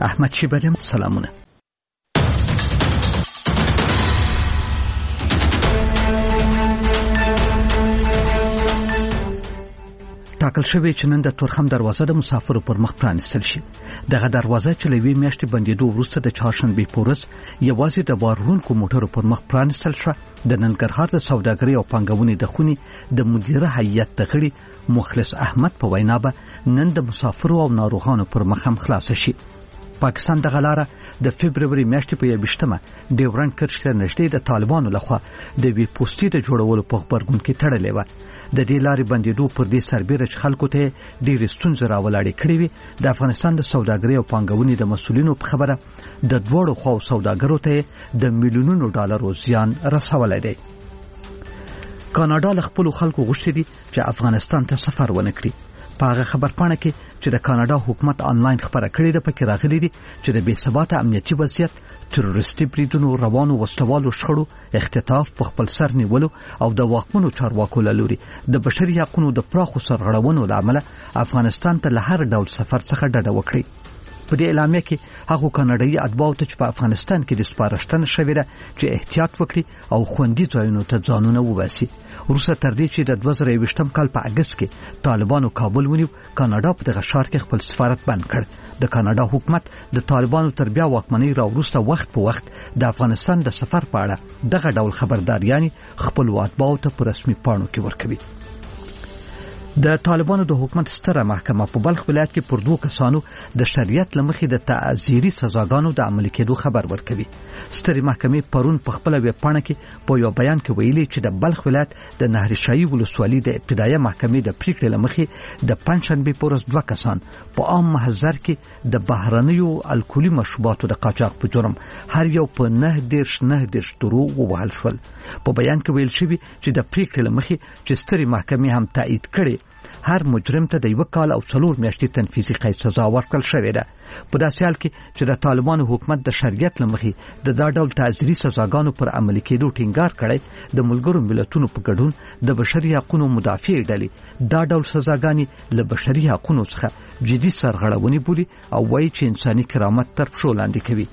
احمد شیبریم سلامونه. ټاکل شوی چې نن د تورخم دروازه د مسافرو پر مخ پرانیستل شي. دغه دروازه چې لوي میاشتې بندیدو وروسته د چهارشنبه پورز یوازې د بارونکو موټرو پر مخ پرانیستل شو. د ننګرهار د سوداګرۍ او پانګونې د خونې د مدیره هیئت غړي مخلص احمد په وینا به نن د مسافرو او ناروغانو پر مخ هم خلاص شي. پاکستان د غلاره د فبرवरी میاشتې په 28مه ډیورنډ کرښ ته نږدې د طالبانو لخوا د وی پوسټي د جوړولو په خبرګون کې تړلې و. د دې لارې بندیدو پر دې سربېره چې خلکو ته ډېر ستونزې راولاړې کړې وي. د افغانستان د سوداګرۍ او پانګونې د مسولینو په خبره د دوړو خو سوداګرو ته د میلیونونو ډالرو زیان رسولای دی. کاناډا له خپل خلکو غوښتي دي چې افغانستان ته سفر ونه کړي. په هغه خبرپاڼه کې چې د کاناډا حکومت آنلاین خبره کړې ده پکې راغلي دي چې د بې ثباته امنیتي وضعیت، تروریستي بریدونو، روانو وسلوالو شخړو، اختطاف په خپل سر نیولو او د واکمنو چارواکو له لوري د بشري حقوقو د پراخو سرغړونو له امله افغانستان ته له هر ډول سفر څخه ډډه وکړي. په دې اعلامیه کې هغه کاناډایي اتباعو ته چې په افغانستان کې د سپارښتنه شوې ده چې احتیاط وکړي او خوندي ځایونو ته ځانونه وباسي. وروسته تر دې چې د 2021م کال په اگست کې طالبانو کابل ونیو، کاناډا په دغه ښار کې خپل سفارت بند کړ. د کاناډا حکومت د طالبانو تر بیا واکمنۍ راوروسته وخت په وخت د افغانستان د سفر په اړه دغه ډول خبرداریانې خپل اتباعو ته په رسمي پاڼو کې ورکوي. د طالبانو د حکومت ستره محکمه په بلخ ولایت کې پر 2 کسانو د شریعت لمخې د تعزیري سزاګانو د عملي کېدو خبر ورکوي. سترې محکمې پرون په خپل ویب پاڼه کې په یو بیان کې ویلي چې د بلخ ولایت د نهرشاهي ولسوالۍ د ابتدایي محکمې د پریکړې لمخې د پنځشنبه پورز 2 کسان په عام محضر کې د بهرنیو الکولي مشروباتو د قاچاق په جرم هر یو په 9 درو ووهل شول. په بیان کې ویل شوی چې د پریکړې لمخې چې سترې محکمې هم تایید کړي هر مجرم ته د 1 کال او 4 میاشتې تنفیذي قید سزا ورکړل شوې ده. په داسې حال کې چې د طالبانو حکومت د شریعت لمخې د دا ډول تعزیري سزاګانو پر عملي کېدو ټینګار کړی، د ملګرو ملتونو په ګډون د بشري حقوقو مدافع ډلې دا ډول سزاګانې له بشري حقوقو څخه جدي سرغړونې بولي او وایي چې انساني کرامت تر پښو لاندې کوي.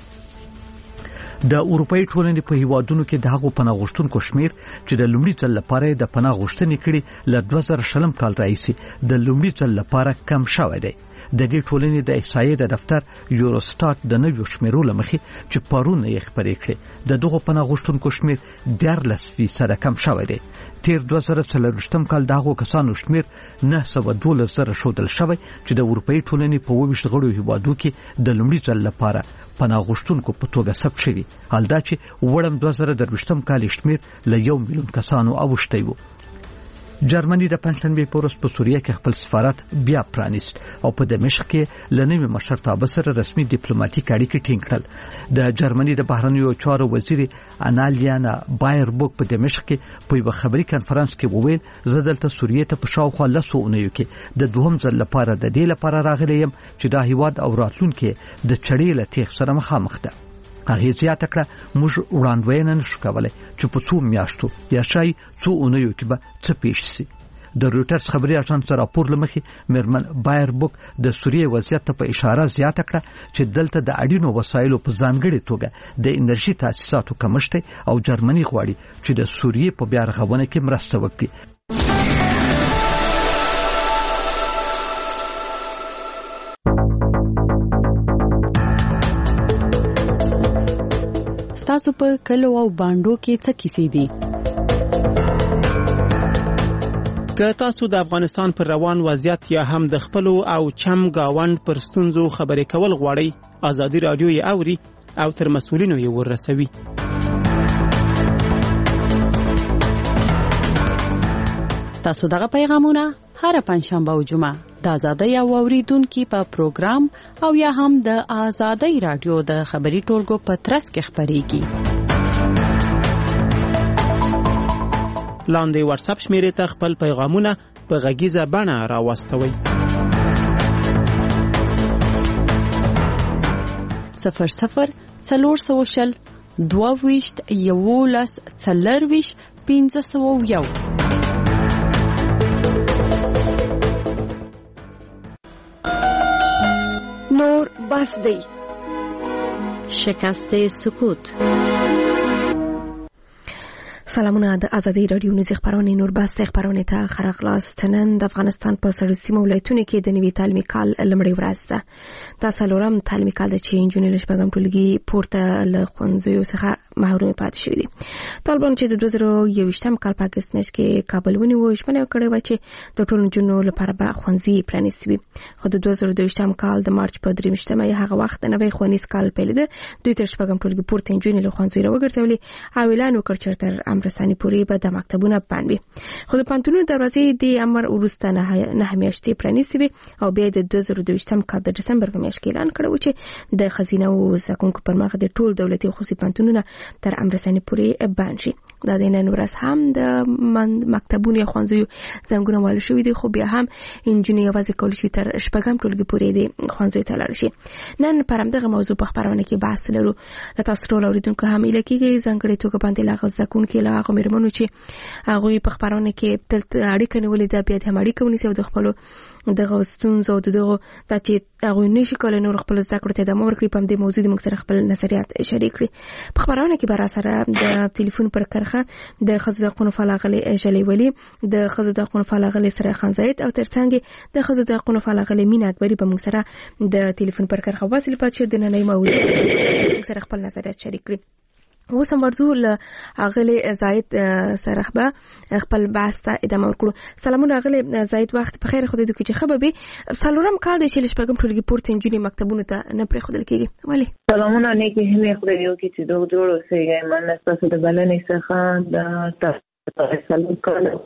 د اروپאי ټولنې په هیوادونو کې د هغو پناه غوښتونکو شمیر چې د لومړي ځل لپاره د پناه غوښتنې کړي له 2000 کال راهیسې د لومړي ځل لپاره کم شوی دی. د دې ټولنې د احصایې د دفتر یوروسټات د نویو شمیرو لمخې چې پرون یې خبرې کړې د دغو پناه غوښتونکو شمیر 14% کم شوی دی. تیر 2024 کال دغه کسانو شمیر 912,000 شودل شوی چې د اروپאי ټولنې په 20 غړو هیوادو کې د لومړي ځل لپاره پناه غوښتونکو په توګه ثبت شوی. حالدا چې وړم 2023 کال شمیر له 1 میلیون کسانو اوښتی وو. جرمني د پنځشنبه پورس په سوریه کې خپل سفارت بیا پرانیست او په دمشق کې لنوي مشرتابه سره رسمي ډیپلوماټیک اړیکې ټینګ کړل. د جرمني د بهرنیو چارو وزیر انالیانا بایربوک په دمشق کې په یو خبري کانفرنس کې وویل زه دلته سوریه ته په شاوخوا 10 اونیو کې د دوهم ځل لپاره د دې لپاره راغلی یم چې دا هیواد او راتلونکي د چړې له تیغ سره مخامخ ده. هغه زیاته کړه موږ وړاندوینه نشو کولای چې په 2 میاشتو یا شای 2 اونیو کې به څه پیښ شي. د رويټرز خبري اژانس راپور لمخې میرمن بایربوک د سوریه وضعیت ته په اشاره زیاته کړه چې دلته د اړینو وسایلو په ځانګړي توګه د انرژي تاسیساتو کمښت او جرمني غواړي چې د سوریه په بیا رغونه کې مرسته وکړي. تاسو په کلو او باندو کې څه کیسې دي؟ که تاسو د افغانستان پر روان وضعیت یا هم د خپل او چم گاوند پر ستونزو خبرې کول غواړئ، ازادي رادیو یې اوري او تر مسؤلینو یې ورسوي. تاسو دغه پیغامونه هر پنځشنبه او جمعه د آزادۍ او اوریدونکو په پروګرام او یا هم د آزادۍ رادیو د خبري ټولګو په ترڅ کې خبريږي. لاندې واتس اپ شمیرې ته خپل پیغامونه په غږیزه بڼه راوستوئ. 00 400 22 11 40 501. نور بس دی شکست سکوت. سلامونه د ازادي رادیو نږدې خبرونه نور باسته خبرونه ته خرغلاست. نن د افغانستان په سړسیمو ولایتونو کې د نوي تعلیمي کال لمړی ورځ ده. دا څلورم تعلیمي کال د چې انجونې لشبګم ټولګي پورته له ښوونځیو څخه محروم پاتې شوي دي. طالبان چې د 2021 کال په اگست میاشت کې کابل ونیو، ژمنه وکړه و چې د ټولو نجونو لپاره به ښوونځي پرانیستي وي. خو د 2022 کال د مارچ په 23 هغه وخت د نوي ښوونیز کال پیل ده. دوی تر شپږم ټولګي پورته انجونې له ښوونځیو راوګرځولې او اعلان وکړ چې تر رساني پورې به د مکتبونو بند وي. خو د پانتونو دروازې د امر وروسته نه میاشتې پرانیستي وي او بیا د 2022 کال د دسمبر په میاشت کې اعلان کړو چې د خزینه او زکونکو پر مخ د ټول دولتي او خصوصي پانتونونه تر امرساني پورې بند شي. دا د نن ورځ هم د مکتبونو یا ښوونځیو زنګونه وال شوي دي، خو بیا هم انجونې یوازې کول شي تر شپږم ټولګي پورې د ښوونځیو ته لاړ شي. نن پر همدغه موضوع په خبرونه کې بحث لرو. له تاسو ټول اوریدونکو هم اله کېږي ځانګړي توګه باندې لاغ زکونکو له هغه مېرمنو چې هغه په خبرونه کې تل اړیکه نیولې ده، بیا د اړیکه ونیسي او د خپل دغه ستونزو او دغه د چې هغه نشي کولای نور خپل زده کړو ته د امر کړی په دې موضوع د موږ سره خپل نظریات شریک کړي. په خبرونه کې بر سره د ټلیفون پر کرخه د خزو د قانون فعالغلي جلی ولی، د خزو د قانون فعالغلي سره خان زید او ترڅنګ د خزو د قانون فعالغلي مینا اکبری په موږ سره د ټلیفون پر کرخه وصل پات شو. د نننۍ موضوع سره خپل نظریات شریک کړي. اوس هم ورځو له اغلی زاید سره خپل بحث ته ادامه ورکړو. سلامونه اغلی زاید، وخت په خیر. خو دې کې خبرې سلورم کال د شل شپږم ټولګي پورته انجونې مکتبونو ته نه پرې خدل کېږي. ولی سلامونه نیکی هم خدای یو کې چې دوه جوړ اوسېږي. من تاسو د بلنې څخه د تاسو سلام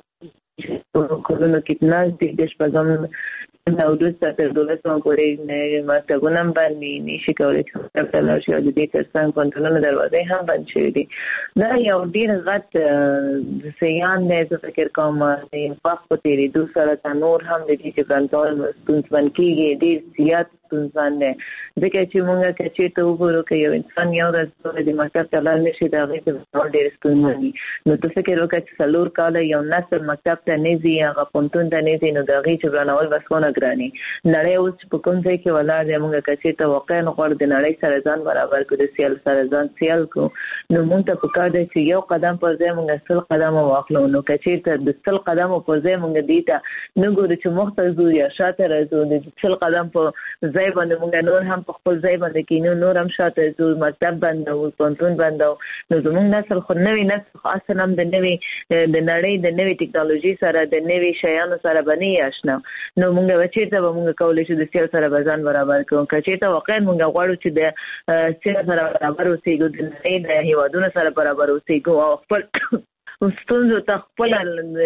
کولونو کې نه د شپږم دا وروسته تر 12 پورې مکتبونه باندې نشي کولای چې خپل شي د دې ترڅنګ پانتونونو دروازې هم بند شوي دي. دا یو ډیر غټ سیان دی. زه فکر کوم د وخت په تیریدو سره نور هم د دې چې پانتون ستونزمن کېږي، ډیر زیات ستونزمن دی. ځکه چې موږ چې ته وګورو چې یو انسان یو ورځ د مکتب ته لاړ نشي، دا غي ډیر ستونزمن دي. نو ته فکر وکړه چې څلور کاله یو نسل مکتب ته نه ځي، هغه پانتون ته نه ځي، نو دا غي چې برانول بسونه ګراني. نړۍ اوس په کوم ځای کې ولاړ دی. موږ چې ته واقعا غوړ د نړۍ سره ځان برابر کړو، د سیال سره ځان سیال کو. نو موږ ته پکار دی چې یو قدم پر ځای موږ 100 قدم واخلو. نو چې ته د 100 قدم پر ځای موږ دیتا نو ګورو چې مخته زو یا شاته راځو. د 100 قدم په ځای باندې موږ نور هم په خپل ځای باندې کینو، نور هم شاته زو، مکتب بندو، پانتون بندو. نو زموږ نسل خو نوې نسل اصلا هم د نړۍ د نوې ټکنالوژي سره د نوې شیانو سره باندې آشنا. نو موږ چې ته موږ کولای شو د سیال سره بزن برابر کوو. چې ته واقعا موږ غواړو چې د سیال سره برابر اوسېږو، د نړۍ د هیوادونو سره برابر اوسېږو او خپل ستونزو ته خپل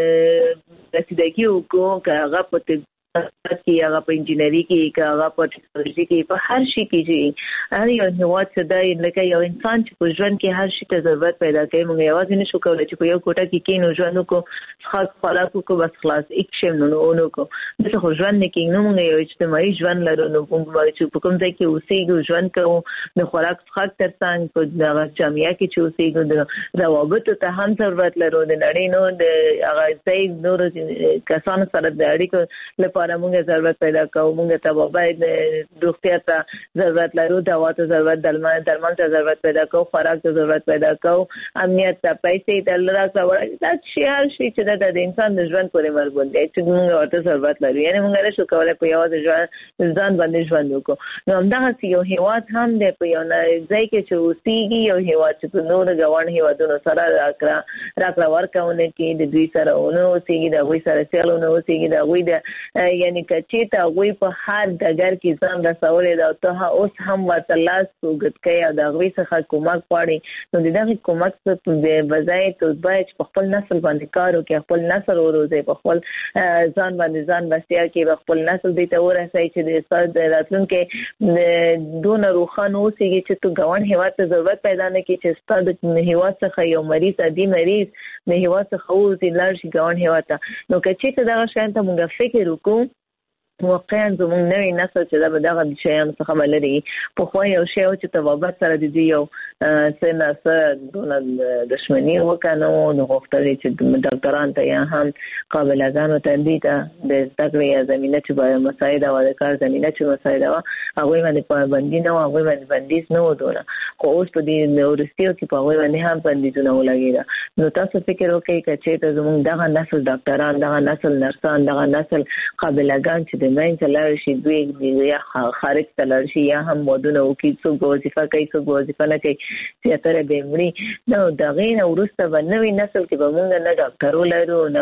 رسیدګي وکړو، که هغه په کې هغه په انجینری کې، که هغه په ټکنالوژي کې، په هر شي کې چې هر یو هیواد څه دی. لکه یو انسان چې په ژوند کې هر شي ته ضرورت پیدا کوي، موږ یوازې نشو کولی چې په یو کوټه کې کېنو، ژوند وکړو، څښاک خوراک وکړو، بس خلاص هیڅ شی نه وکړو. داسې خو ژوند نه کېږي. نو موږ یو اجتماعي ژوند لرو. نو موږ چې په کوم ځای کې اوسېږو، ژوند کوو، د خوراک څښاک ترڅنګ په دغه جامعه کې چې اوسېږو، د روابطو ته هم ضرورت لرو. د نړۍ نو د هغه ځای نورو کسانو سره د اړیکو لپاره موږ ضرورت پیدا کوو. موږ ته باید روغتیا ته ضرورت لرو، دوا ته ضرورت، درمل ته ضرورت پیدا کوو، خوراک ته ضرورت پیدا کوو، امنیت ته، پیسې ته، لاسته دا شی هر شی چې د انسان د ژوند پورې مربوط دی چې موږ ورته ضرورت لرو. یعنی موږ نشو کولای په یوازې ځان باندې ژوند وکړو. نو همدغسې یو هیواد هم دی په یو ځای کې چې اوسېږي، یو هیواد چې په نورو ګاونډ هیوادونو سره راکړه ورکونه کې د دوی سره ونه اوسېږي، د هغوی سره سیال ونه اوسېږي، د هغوی د یعنی چې ته هغوی په هر ډګر کې ځان رسولی دی او ته اوس هم ورته لاس اوږد کوې او د هغوی څخه کومک غواړې. نو د دغې کومک څخه بځای ته باید په خپل نسل باندې کار وکړي، خپل نسل وروزئ، په خپل ځان باندې ځان بسیا کړي، په خپل نسل دې ته ورسوي چې د راتلونکي دونه روښانه اوسېږي چې تو ګاونډ هېواد ته ضرورت پیدا نه کړي چې ستا د هېواد څخه یو مریض عادي مریض د هېواد څخه ووځي لاړ شي ګاونډ هېواد ته. نو که چېرته دغه شیانو ته موږ فکر وکړو، واقعا زموږ نوی نسل چې دا به دغه شیانو څخه به لري. پخوا یو شی و چې طبابت سره د دوی یو څه نه څه دونه دښمني وکړه، نو نو غوښتل چې ډاکټران ته یا هم قابلګانو ته دوی ته د زده کړې یا زمینه چې باید مساعده وه، د کار زمینه چې مساعده وه، هغوی باندې پابندي نه وه، هغوی باندې بندیز نه و دونه. خو اوس په دې ورستیو کې په وای باندې هم بندیزونه ولګیږي. نو تاسو فکر وکړئ چې ته زموږ دغه نسل ډاکټران، دغه نسل نرسان، دغه نسل قابلګان چې د مین تلل شي دوی یا خارج تلل شي یا هم ودونه وکړي، څوک وظیفه کوي څوک وظیفه نه کوي، زیاتره به مړي. نو دغه نه ورسته به نوې نسل کې به موږ نه ډاکټر ولرو، نه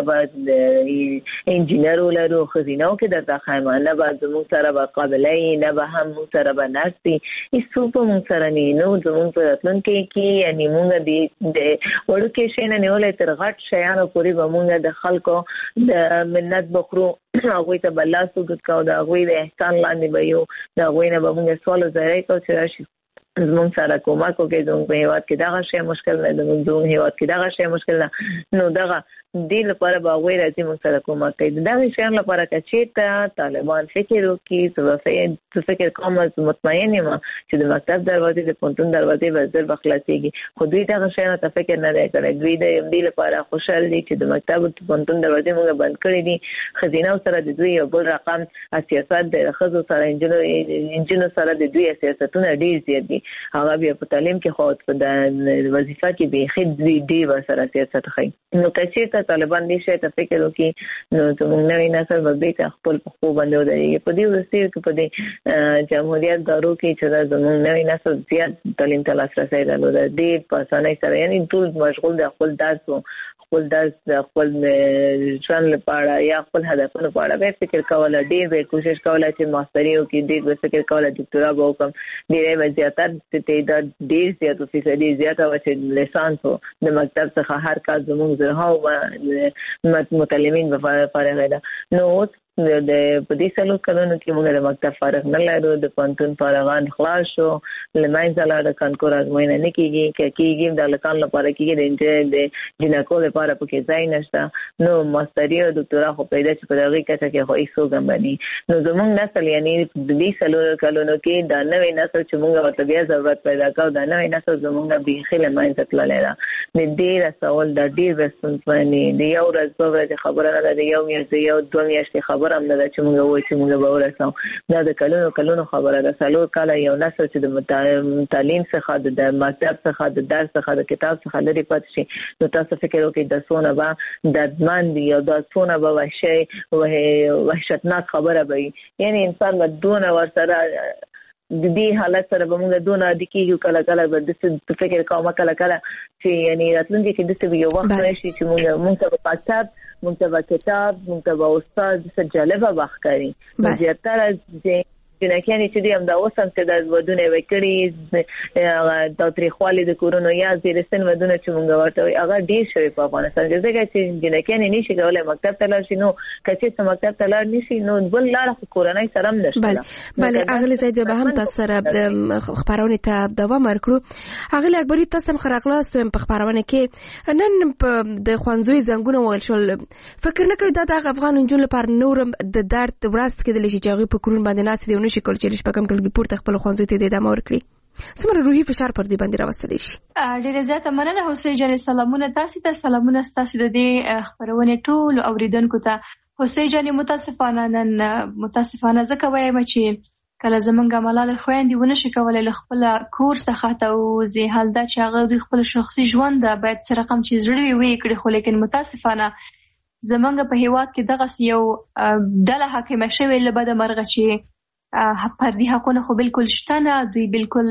به انجینر ولرو، خزینه کې درته خایم نه به زموږ سره به قابلې، نه به هم موږ سره به نرسي، هیڅ په موږ سره نه. نو زموږ په راتلونکي کې یعنی موږ د وړوکې شي نه نیولې تر غټ شیانو پورې به موږ د خلکو د منت بخرو هغوی ته به لاس وګد کوو، د هغوی د احسان لاندې به یو، د هغوی نه به موږ سوال وزارۍ کوو چې راشي زموږ سره کومک وکړي، زموږ په هیواد کې دغه شی مشکل نه، زموږ هیواد کې دغه شی مشکل نه. نو دغه دې لپاره به هغوی راځي موږ سره کومک کوي. دغه شیانو لپاره که چېرته طالبان فکر وکړي، زه فکر کوم مطمئن یم چې د مکتب دروازې، د پوهنتون دروازې به ژر به خلاصېږي. خو دوی دغه شیانو ته فکر نه دی کړی. دوی د دې لپاره خوشحال دي چې د مکتب او پوهنتون دروازې موږ بند کړي دي. ښځینو سره د دوی یو بل رقم سیاست د ښځو سره انجونو سره د دوی سیاستونه ډېر زیات دي. هغه بیا په تعلیم کې خو په د وظیفه کې بیخي دوی ډېر سره سیاست ښیي. نو که چېرته طالبان دې شی ته فکر وکړي نو زموږ نوی نسل به بېرته خپل په خپو باندې ودرېږي. په دې وروستیو کې په دې جمهوریت دورو کې چې دا زموږ نوی نسل زیات تعلیم ته لاسرسی درلوده، ډېر په اسانۍ سره، یعنی ټول مشغول د خپل درس و، خپل درس د خپل ژوند لپاره یا خپل هدفونو په اړه به فکر کوله، ډېر به کوشش کوله چې ماستري وکړي، ډېر به فکر کوله دکتورا به وکړم، ډېری به زیاتره تعداد ډېر زیات فیصدي زیاته وه چې لیسانس و د مکتب څخه هر کال زموږ زرهاو متعلمین به فارغ ده. نو اوس د په دې څلور کلونو کې موږ د مکتب فارغ نه لرو، د پوهنتون فارغان خلاص شو، له منځه لاړه، کانکور ازموینه نه کېږي، د هلکانو لپاره کېږي، د جینکو لپاره پکې ځای نشته. نو ماستري او دکتورا خو پیدا چې په دغې کچه کې خو هېڅوک هم بني. نو زموږ نسل یعنې د دې څلورو کلونو کې دا نوی نسل چې موږ ورته بیا ضرورت پیدا کوو، دا نوی نسل زموږ بیخي له منځه تللی ده. د دې رسول دا ډېر به ستونزمن وي. د یو ورځ دوه ورځې خبره نه ده، د یو میاشت د یو دوه میاشتې خبره هم نه ده چې موږ وایو چې موږ به ورسوو. دا د کلونو خبره ده. څلور کاله یو نسل چې د تعلیم څخه، د مکتب څخه، د درس څخه، د کتاب څخه لرې پاتې شي، نو تاسو فکر وکړئ دا څونه به دردمند وي او دا څونه به وحشتناک خبره به وي. یعنې انسان به دونه ورسره د دې حالت سره به موږ دونه عادي کېږو، کله به داسې فکر کوم کله چې یعنې راتلونکي کې داسې به یو وخت راشي چې موږ ته به مکتب، موږ ته به کتاب، موږ ته به استاد داسې جالبه وخت کوي. زیاتره جنکیانې چې دي همدا اوس هم چې دا ودونه یې وکړي، تاوتریخوالي د کورونو یا زیر سن ودونه چې موږ ورته وایو هغه ډېر شوي په افغانستان کې. ځکه چې جنکیانې نه شي کولی مکتب ته لاړ شي، نو که چېرته مکتب ته لاړ نه شي نو بل لاره خو کورنۍ سره هم نشته. بله اغلې زید به هم تاسو سره خپرونې ته دوام ورکړو. اغلې اکبري تاسو هم ښه راغلاست په خپرونه کې. نن د ښوونځیو زنګونه وویل شول، فکر نه کوئ دا د افغان نجونو لپاره نورم د درد ورځ کېدلی شي چې هغوی په کورونو باندې ناستې دي، نشي کولای چې شپږم ټولګي پورته خپل ښوونځیو ته ادامه ورکړي؟ څومره روحي فشار پر دوی باندې راوستلی شي؟ ډېره زیاته مننه حسین جانې. سلامونه تاسې ته، سلامونه ستاسې د دې خپرونې ټولو اوریدونکو ته. حسین جانې متاسفانه ځکه وایم چې کله زمونږ ملالۍ خویندې ونشي کولی له خپله کور څخه توځي، حال دا چې هغه دوی خپل شخصي ژوند باید څه رقم چې زړه ویې کړي، خو لیکن متاسفانه زمونږ په هیواد کې دغسې یو ډله حاکمه شوې له بده مرغه چې فردي حقونه خو بالکل شته نه، دوی بالکل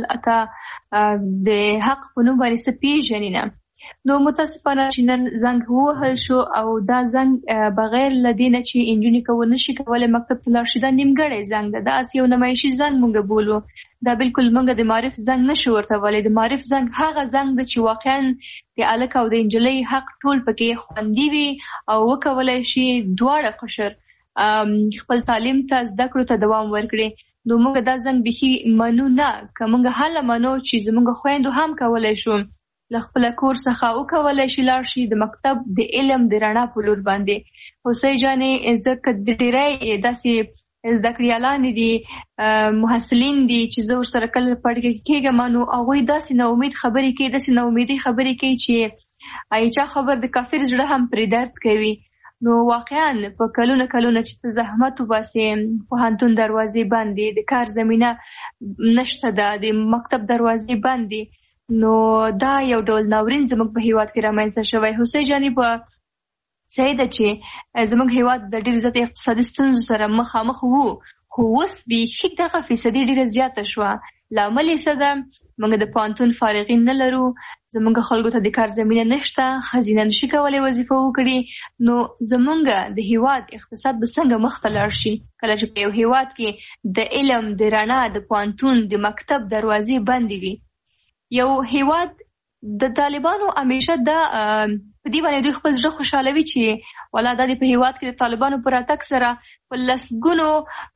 د حق په نوم باندې څه پیژني نه. نو متاسفانه چې نن زنګ ووهل شو او دا زنګ بغیر له دې نه چې انجونې نشي کولی مکتب ته لاړ شي، دا نیمګړی زنګ ده، داسې یو نمایشي زنګ مونږ بولو. دا بالکل مونږ د معرف زنګ نشو ورته ویلی. د معرف زنګ هغه زنګ ده چې واقعا د هلک او د نجلۍ حق ټول پکې خوندي وي او وکولی شي دواړه قشر خپل تعلیم ته زده کړو ته دوام ورکړي. نو موږ دا زنګ بیخي منو نه، که موږ هله منو چې زموږ خویندو هم کولی شو له خپل کور څخه وکولی شي لاړ شي د مکتب د علم د رڼا په لور باندې. حسین جانې ځکه د ډېری داسې زده کړیالان دي، محصلین دي چې زه ورسره کله پړکې کېږم، نو هغوی داسې ناامید خبرې کوي، داسې ناامیدۍ خبرې کوي چې چا خبر د کافر زړه هم پرې درد کوي. نو واقعا په کلونه چې زحمت وباسي پوهنتون دروازې باندې د کار زمينه نشته د مکتب دروازې باندې نو دا یو ډول ناورین زموږ په هیواد کې رامنځته شوی. حسین جاني په صحیح ده چې زموږ هیواد د ډېر زیات اقتصادي ستونزو سره مخامخ وو خو اوس بیخي دغه فیصدي ډېره زیاته شوه. لامل یې څه ده؟ موږ د پوهنتون فارغین نه لرو، زموږ خلکو ته د کار زمینه نشته، خزینه نشي کولی وظیفه وکړي. نو زموږ د هیواد اقتصاد به څنګه مخته لاړ شي کله چې په یو هیواد کې د علم د رڼا د پوهنتون د مکتب دروازې بندې وي. یو هیواد د طالبانو همیشه دا په دې باندې دوی خپل زړه خوشحالوي چې ولا دا په هیواد کې د طالبانو پر اتک سره په لسګونو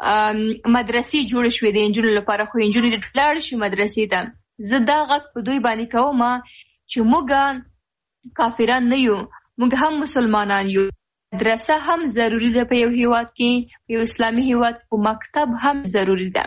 مدرسې جوړ شوې دي انجونو لپاره، خو انجونې د ټلاړ شي مدرسې ته. زه دا غږ په دوی باندې کوم چې موږ کافران نه یو، موږ هم مسلمانان یو. مدرسه هم ضروری ده په یو هیواد کې، په یو اسلامي هیواد په مکتب هم ضروری ده.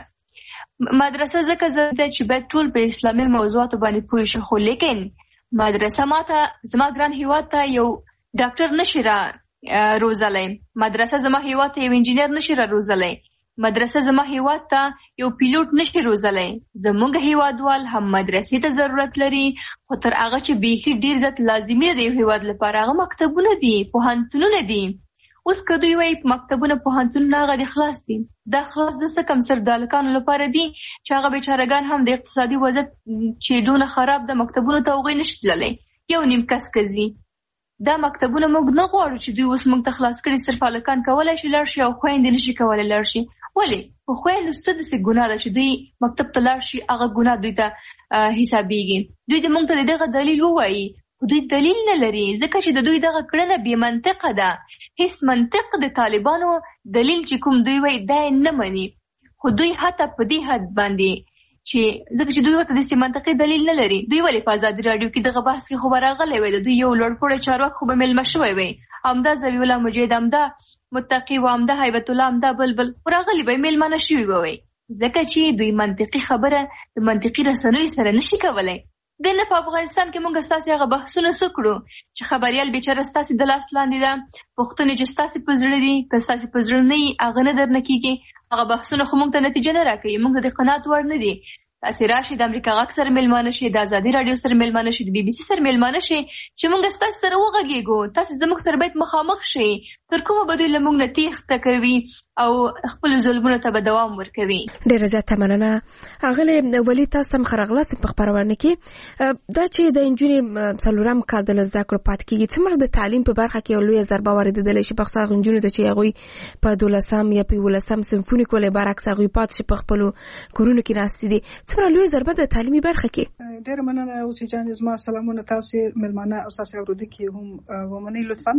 مدرسه ځکه ضروري ده چې باید ټول په اسلامي موضوعاتو باندې پوه شي، خو لیکن مدرسه ماته زما ګران هیواد ته یو ډاکټر نشي را روزلی، مدرسه زما هیواد ته یو انجینر نشي را روزلی، مدرسه زما هیواد ته یو پیلوټ نشي روزلی. زموږ هیوادوال هم مدرسې ته ضرورت لري، خو تر هغه چې بیخي ډیر زیات لازمي دی یو هیواد لپاره هغه مکتبونه دي، پوهنتونونه دي. اوس که دوی وایي مکتبونه پوهنتونونه هغه دي خلاص دي، دا خلاص د څه کم سردالکانو لپاره دي چې هغه بیچارهګان هم د اقتصادي وضعیت چې دونه خراب د مکتبونو ته هغوی نشي تللی، یو نیم کس کزي. دا مکتبونه موږ نه غواړو چې دوی اوس موږ ته خلاص کړي، صرف هلکان کولی شي لاړ شي او خویندې نشي کولی لاړ شي. ولې؟ په خویندو څه داسې ګناه ده چې دوی مکتب ته لاړ شي، هغه ګناه دوی ته حسابېږي. دوی د موږ ته د دغه دلیل ووایي، خو دوی دلیل نه لري ځکه چې د دوی دغه کړنه بې منطقه ده. هیڅ منطق د طالبانو دلیل چې کوم دوی وایي دا یې نه مني، خو دوی حتی په دې حد باندې چې ځکه چې دوی ورته داسې منطقي دلیل نه لري. دوی ولې په ازادي راډیو کې دغه بحث کې خو به راغلی وی، د دوی یو لوړپوړی چارواک خو به میلمه شوی وی، همدا ذبیح الله مجید، همدا متقي و همدا هیبت الله، همدا بلبل راغلی به میلمانه شوي به وی، ځکه چې دوی منطقي خبره د منطقي رسنیو سره نشي کولی. دنه په افغانستان کې موږ ستاسې هغه بحثونه څه کړو چې خبریال بیچاره ستاسې د لاس لاندې ده، پوښتنې چې ستاسې په زړه دي که ستاسې په زړه نه وي هغه نه درنه کېږي، هغه بحثونه خو موږ ته نتیجه نه راکوي، موږ د قناعت وړ نه دي. تاسې راشئ د امریکا غږ سره میلمانه شئ، د ازادي راډیو سره میلمانه شئ، د بي بي سي سره میلمانه شئ چې موږ ستاسې سره وغږېږو، تاسې زموږ سره باید مخامخ شئ، تر کومه به دوی له موږ نه تېښته کوي او خپل ظلمونو ته به دوام ورکوي. ډېره زیاته مننه. ښاغلی ولي، تاسو هم ښه راغلاست په خپرونه کې. دا چې د نجونې څلورم کال د زده کړو پاتې کېږي، څومره د تعلیم په برخه کې یو لویه ضربه واردېدلی شي پخوا هغو نجونو ته چې هغوی په 12 یا په 11 صنفونو کې ولې برعکس هغوی پاتې شي په خپلو کورونو کې ناستې دي، څومره لویه ضربه د تعلیمي برخه کې؟ ډېره مننه اوسې جان، زما سلامونه تاسې مېلمانه او تاسې اورېدونکي هم ومنئ لطفا.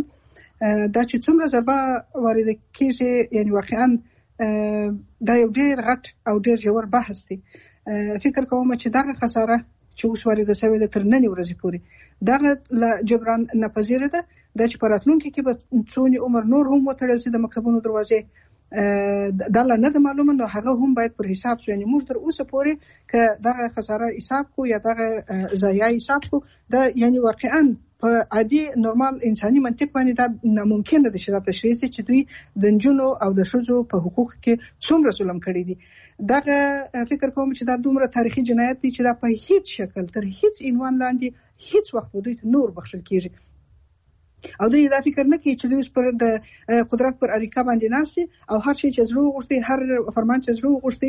دا چې څومره ضربه وارده کېږي یعنې واقعا دا یو ډېر غټ او ډېر ژور بحث دی. فکر کوم چې دغه خساره چې اوس وارده شوې ده تر نننۍ ورځې پورې دغه له جبران ناپذیره ده. دا چې په راتلونکي کې به څونې عمر نور هم وتړل شي د مکتبونو دروازې، دا لا نه ده معلومه، نو هغه هم باید پر حساب شي. یعنې موږ تر اوسه پورې که دغه خساره حساب کو یا دغه ضایع حساب کو، دا یعنې واقعا په عادي نورمال انساني منطق باندې دا ناممکنه ده چې دا تشریح شي چې دوی د نجونو او د ښځو په حقوقو کې څومره ظلم کړی دي. دغه فکر کوم چې دا دومره تاریخي جنایت دی چې دا په هیڅ شکل تر هیڅ عنوان لاندې هیڅ وخت به دوی ته نور بخښل کېږي. او دوی دا فکر نه کوي چې دوی پر د قدرت پر اړیکه باندې ناستي او هر شي چې زړه وغوښتي، هر فرمان چې زړه وغوښتي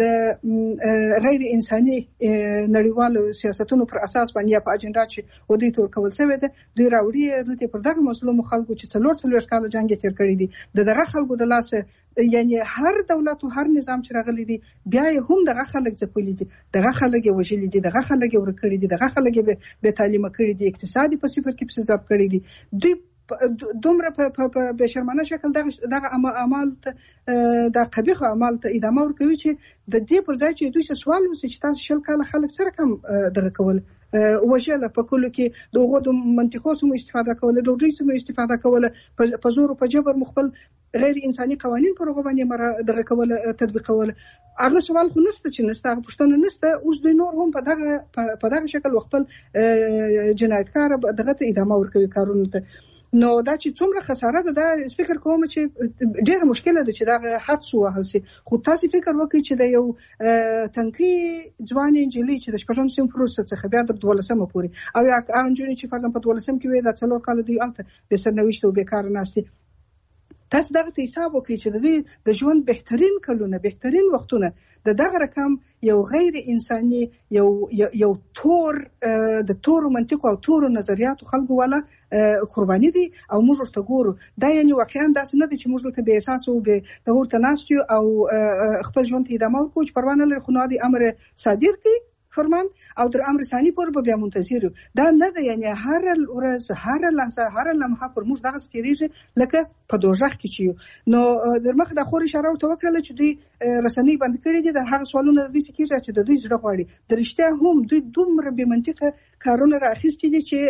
د غیر انساني نړیوالو سیاستونو پر اساس باندې یا په اجنډا چې ودی تور کول شوی ده، دوی راوړي دلته پر دغه مظلوم خلکو چې څلور کال جنگ تیر کړی دي دغه خلکو د لاس، یعنی هر دولت او هر نظام چې راغلی دی بیا هم دغه خلک ځپلي دي، دغه خلک یې وژلي دي، دغه خلک یې ورک کړي دي، دغه خلک یې بې تعلیمه کړي دي، اقتصادي په صفر کې پسې ضبط کړي دي. دوی دومره په بشرمانه شکل دغه اعمال ته د قبیح اعمال ته ادامه ورکوي چې د دې پر ځای چې دوی سوال وسي چې تاسو شل کاله خلک سره کم دغه کول، وژل په کلو کې د هغو د منطقو سمو استفاده کوله، د ډوډۍ سمو استفاده کوله، په زور او په جبر مخبل غیر انساني قوانین پر هغه باندې دغه کوله تطبیقوله. هغه سوال خو نشته چې نشته، هغه پوښتنه نشته. اوس دوی نور هم په دغه شکل خپل جنایتکار دغه ته ادامه ورکوي کارونو ته. نو دا چې څومره خساره ده دا فکر کوم چې ډېر مشکل ده چې دا حد سو وهل سي. خو تاسو فکر وکړئ چې د یو تنکي ځوان انجلۍ چې د شپږم صنف وروسته څخه بیا د 12مه پورې او یا انجونې چې فرضاً په 12م کې وي دا 4 کال دی الته به سرنوشت او بیکار ناشتي. تاسو دغه حساب وکړئ چې د ژوند بهترین کلونه بهترین وختونه د دغه رقم یو غیر انساني یو تور د تور منطق او تور نظریاتو خلکو ولا قرباني دي او موږ ورته ګورو. دا یعنی واقعا داسې نه دي چې موږ ته به احساس او به ورته ناستو او خپل ژوند ته ادامه ورکوو چې پروا نه لري. خو نو دي امر صادر کی فرمان او در امر ثاني پر بیا منتظر دا نه ده. یعنی هر ورځ هر لحظه هر لمحه پر موږ دغه ستیریږي لکه په دوزخ کې چیو. نو در مخ د خور اشاره او توکل چې دوی رسنۍ بند کړې دي د هغه سوالونه د دې کیږي چې د دوی زړه غواړي درشته هم دوی دومره به منطقه کارونه راخستې دي چې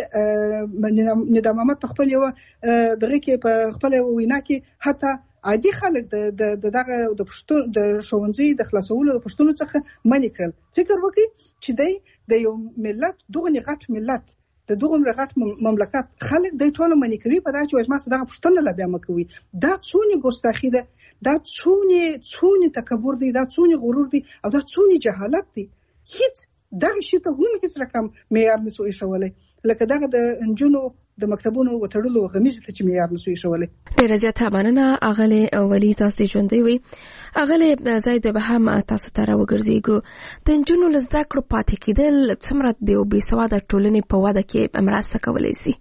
نظام محمد په خپل یو دغه کې په خپل وینا کې حتی عادي خلک دغه د پښتون د ښوونځي د خلاصولو د پښتون څخه منې کړل. فکر وکړئ چې د یو ملت دغه غټ ملت د دغه غټ مملکت خلک د ټول منې کوي په دا چې وایي ما دغه پښتون لا بیا مکوي. دا څونه ګستاخی ده، دا څونه تکبر دی، دا څونه غرور دی او دا څونه جهالت دی. هیڅ دغه شی ته هم هیڅ رقم معیار نسو ایښولای لکه دغه د انجونو د مکتبونو وتړلو غمیز ته چې معیار نسو ایښولای. ډېر زیاته مننه اغله ولی تاسو ژوندۍ وي. اغله زاید به هم تاسو ته راوګرځيګو د انجونو لزده کړو پاتې کېدل څومره د بې سواده ټولنې په واده کې مرسته کولای شي؟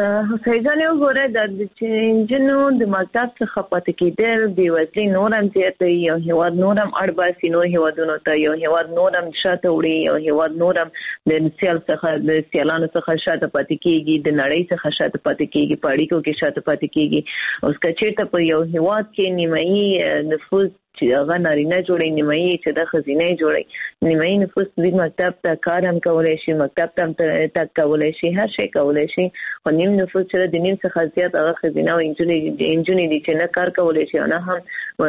حسین یو ګوره د انجنو د مکتب څخه پاتې کېدل د وزري نورم زیاته یو هیواد نورم اړباسي نور هیوادونو ته یو هیواد نورم شاته وړي یو هیواد نورم د سیالانو څخه شاته پاتې کېږي د نړۍ څخه شاته پاتې کېږي په اړیکو کې شاته پاتې کېږي. اوس که چېرته په یو هیواد کې نیمایي نفوذ چې هغه نارینه جوړي نیمایي چې د خزینه جوړي نیمایي نفوس د مکتب ته کار هم کولای شي مکتب ته تک کولای شي هر شي کولای شي. خو نیم نفوس چې د نیم څخه زیات هغه خزینه او انجونې دي چې نه کار کولای شي نه هم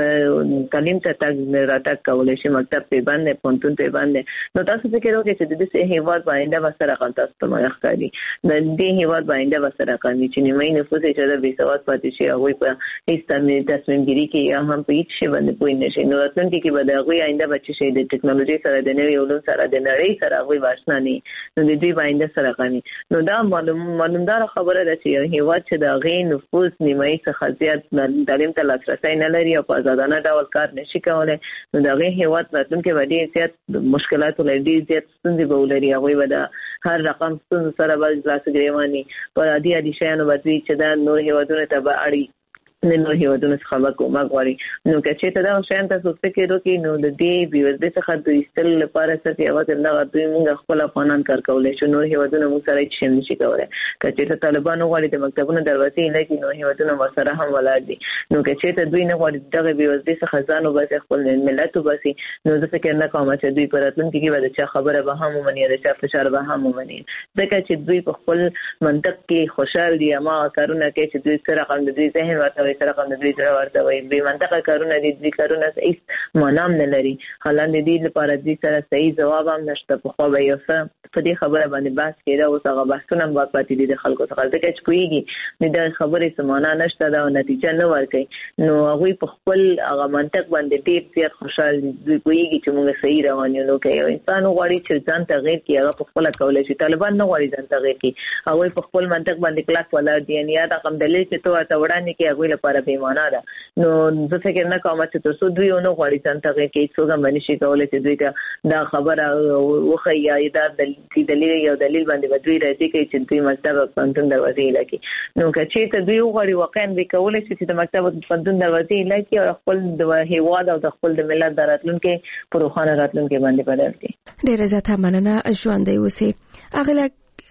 تعلیم ته تک کولای شي مکتب په باندې پونتون په باندې. نو تاسو فکر وکړئ چې د دې هیواد باندې وسره کول تاسو ته مخکاري د دې هیواد باندې وسره کوي چې نیمایي نفوس چې د بې سواد پاتې شي هغه په هیڅ تصمیمګيري کې یا هم په هیڅ شي باندې نشي. نو راتلونکي کې به د هغوی آینده بچي شي د ټکنالوژي سره د نوي علوم سره د نړۍ سره هغوی آشنا نه نو د دوی باندې سره کوي. نو دا معلومدار خبره ده چې یو هیواد چې د هغې نفوس نیمایي څخه زیات تعلیم ته لاسرسی نه لري او په ازادانه ډول کار نشي کولی نو د هغې هیواد راتلونکي به ډېر زیات مشکلات ولري ډېر زیات ستونزې به ولري. هغوی به د هر رقم ستونزو سره به لاس ګرېواني پر عادي شیانو به دوی چې دا نور هیوادونو ته به اړي د نور هیوادونو څخه به کومک غواړي. نو که چېرته دغه شیان تاسو فکر وکړئ نو د دې بېوزلۍ څخه د ایستلو لپاره صرف یوازې همدغه دوی موږ خپل افغانان کار کولی شو. نور هیوادونه موږ سره هېڅ شی نشي کولی. که چېرته طالبان وغواړي د مکتبونو دروازې لګي نو هیوادونه ورسره هم ولاړ دي. نو که چېرته دوی نه غواړي دغه بېوزلۍ څخه ځان وباسي خپل ملت وباسي نو زه فکر نه کوم چې دوی په راتلونکي کې به د چا خبره به هم ومني د چا فشار به هم ومني ځکه چې دوی په خپل منطق کې خوشحال دي. هماغه کارونه کوي چې دوی څه رقم د دوی ذهن ورته وایي څه رقم د دوی زړه ورته وایي بې منطقه کارونه دي. دوی کارونه هیڅ معنا هم نه لري. حالا د دې لپاره دوی سره صحیح ځواب هم نشته. پخوا به یو څه په دې خبره باندې بحث کېده اوس هغه بحثونه هم پاتې دي د خلکو څخه ځکه چې پوهېږي د دغې خبرې څه معنا نشته ده او نتیجه نه ورکوي. نو هغوی په خپل هغه منطق باندې ډېر زیات خوشحال دي. دوی پوهېږي چې موږ صحیح روان یو. نو که یو انسان وغواړي چې ځان تغیر کړي هغه په خپله کولی شي. طالبان نه غواړي ځان تغیر کړي. هغوی په خپل منطق باندې کلک ولاړ دي. یعنې یا رقم دلیل چې ته ورته وړاندې کړې هغوی لپاره بې معنا ده. نو زه فکر نه کوم چې تر څو دوی ونه غواړي ځان تغیر کړي څوک هم به نشي کولی چې دوی ته دا خبره وښیي یا دا دلیل یو دلیل باندې به دوی راضي کوي چې دوی مکتب او پوهنتون دروازې ایله کړي. نو که چېرته دوی وغواړي واقعا دوی کولی شي چې د مکتب او پوهنتون دروازې ایله کړي او خپل د هېواد او د خپل د ملت د راتلونکي په روښانه راتلونکي باندې بدل کړي. ډېره زیاته مننه ژوندۍ اوسئ. اغله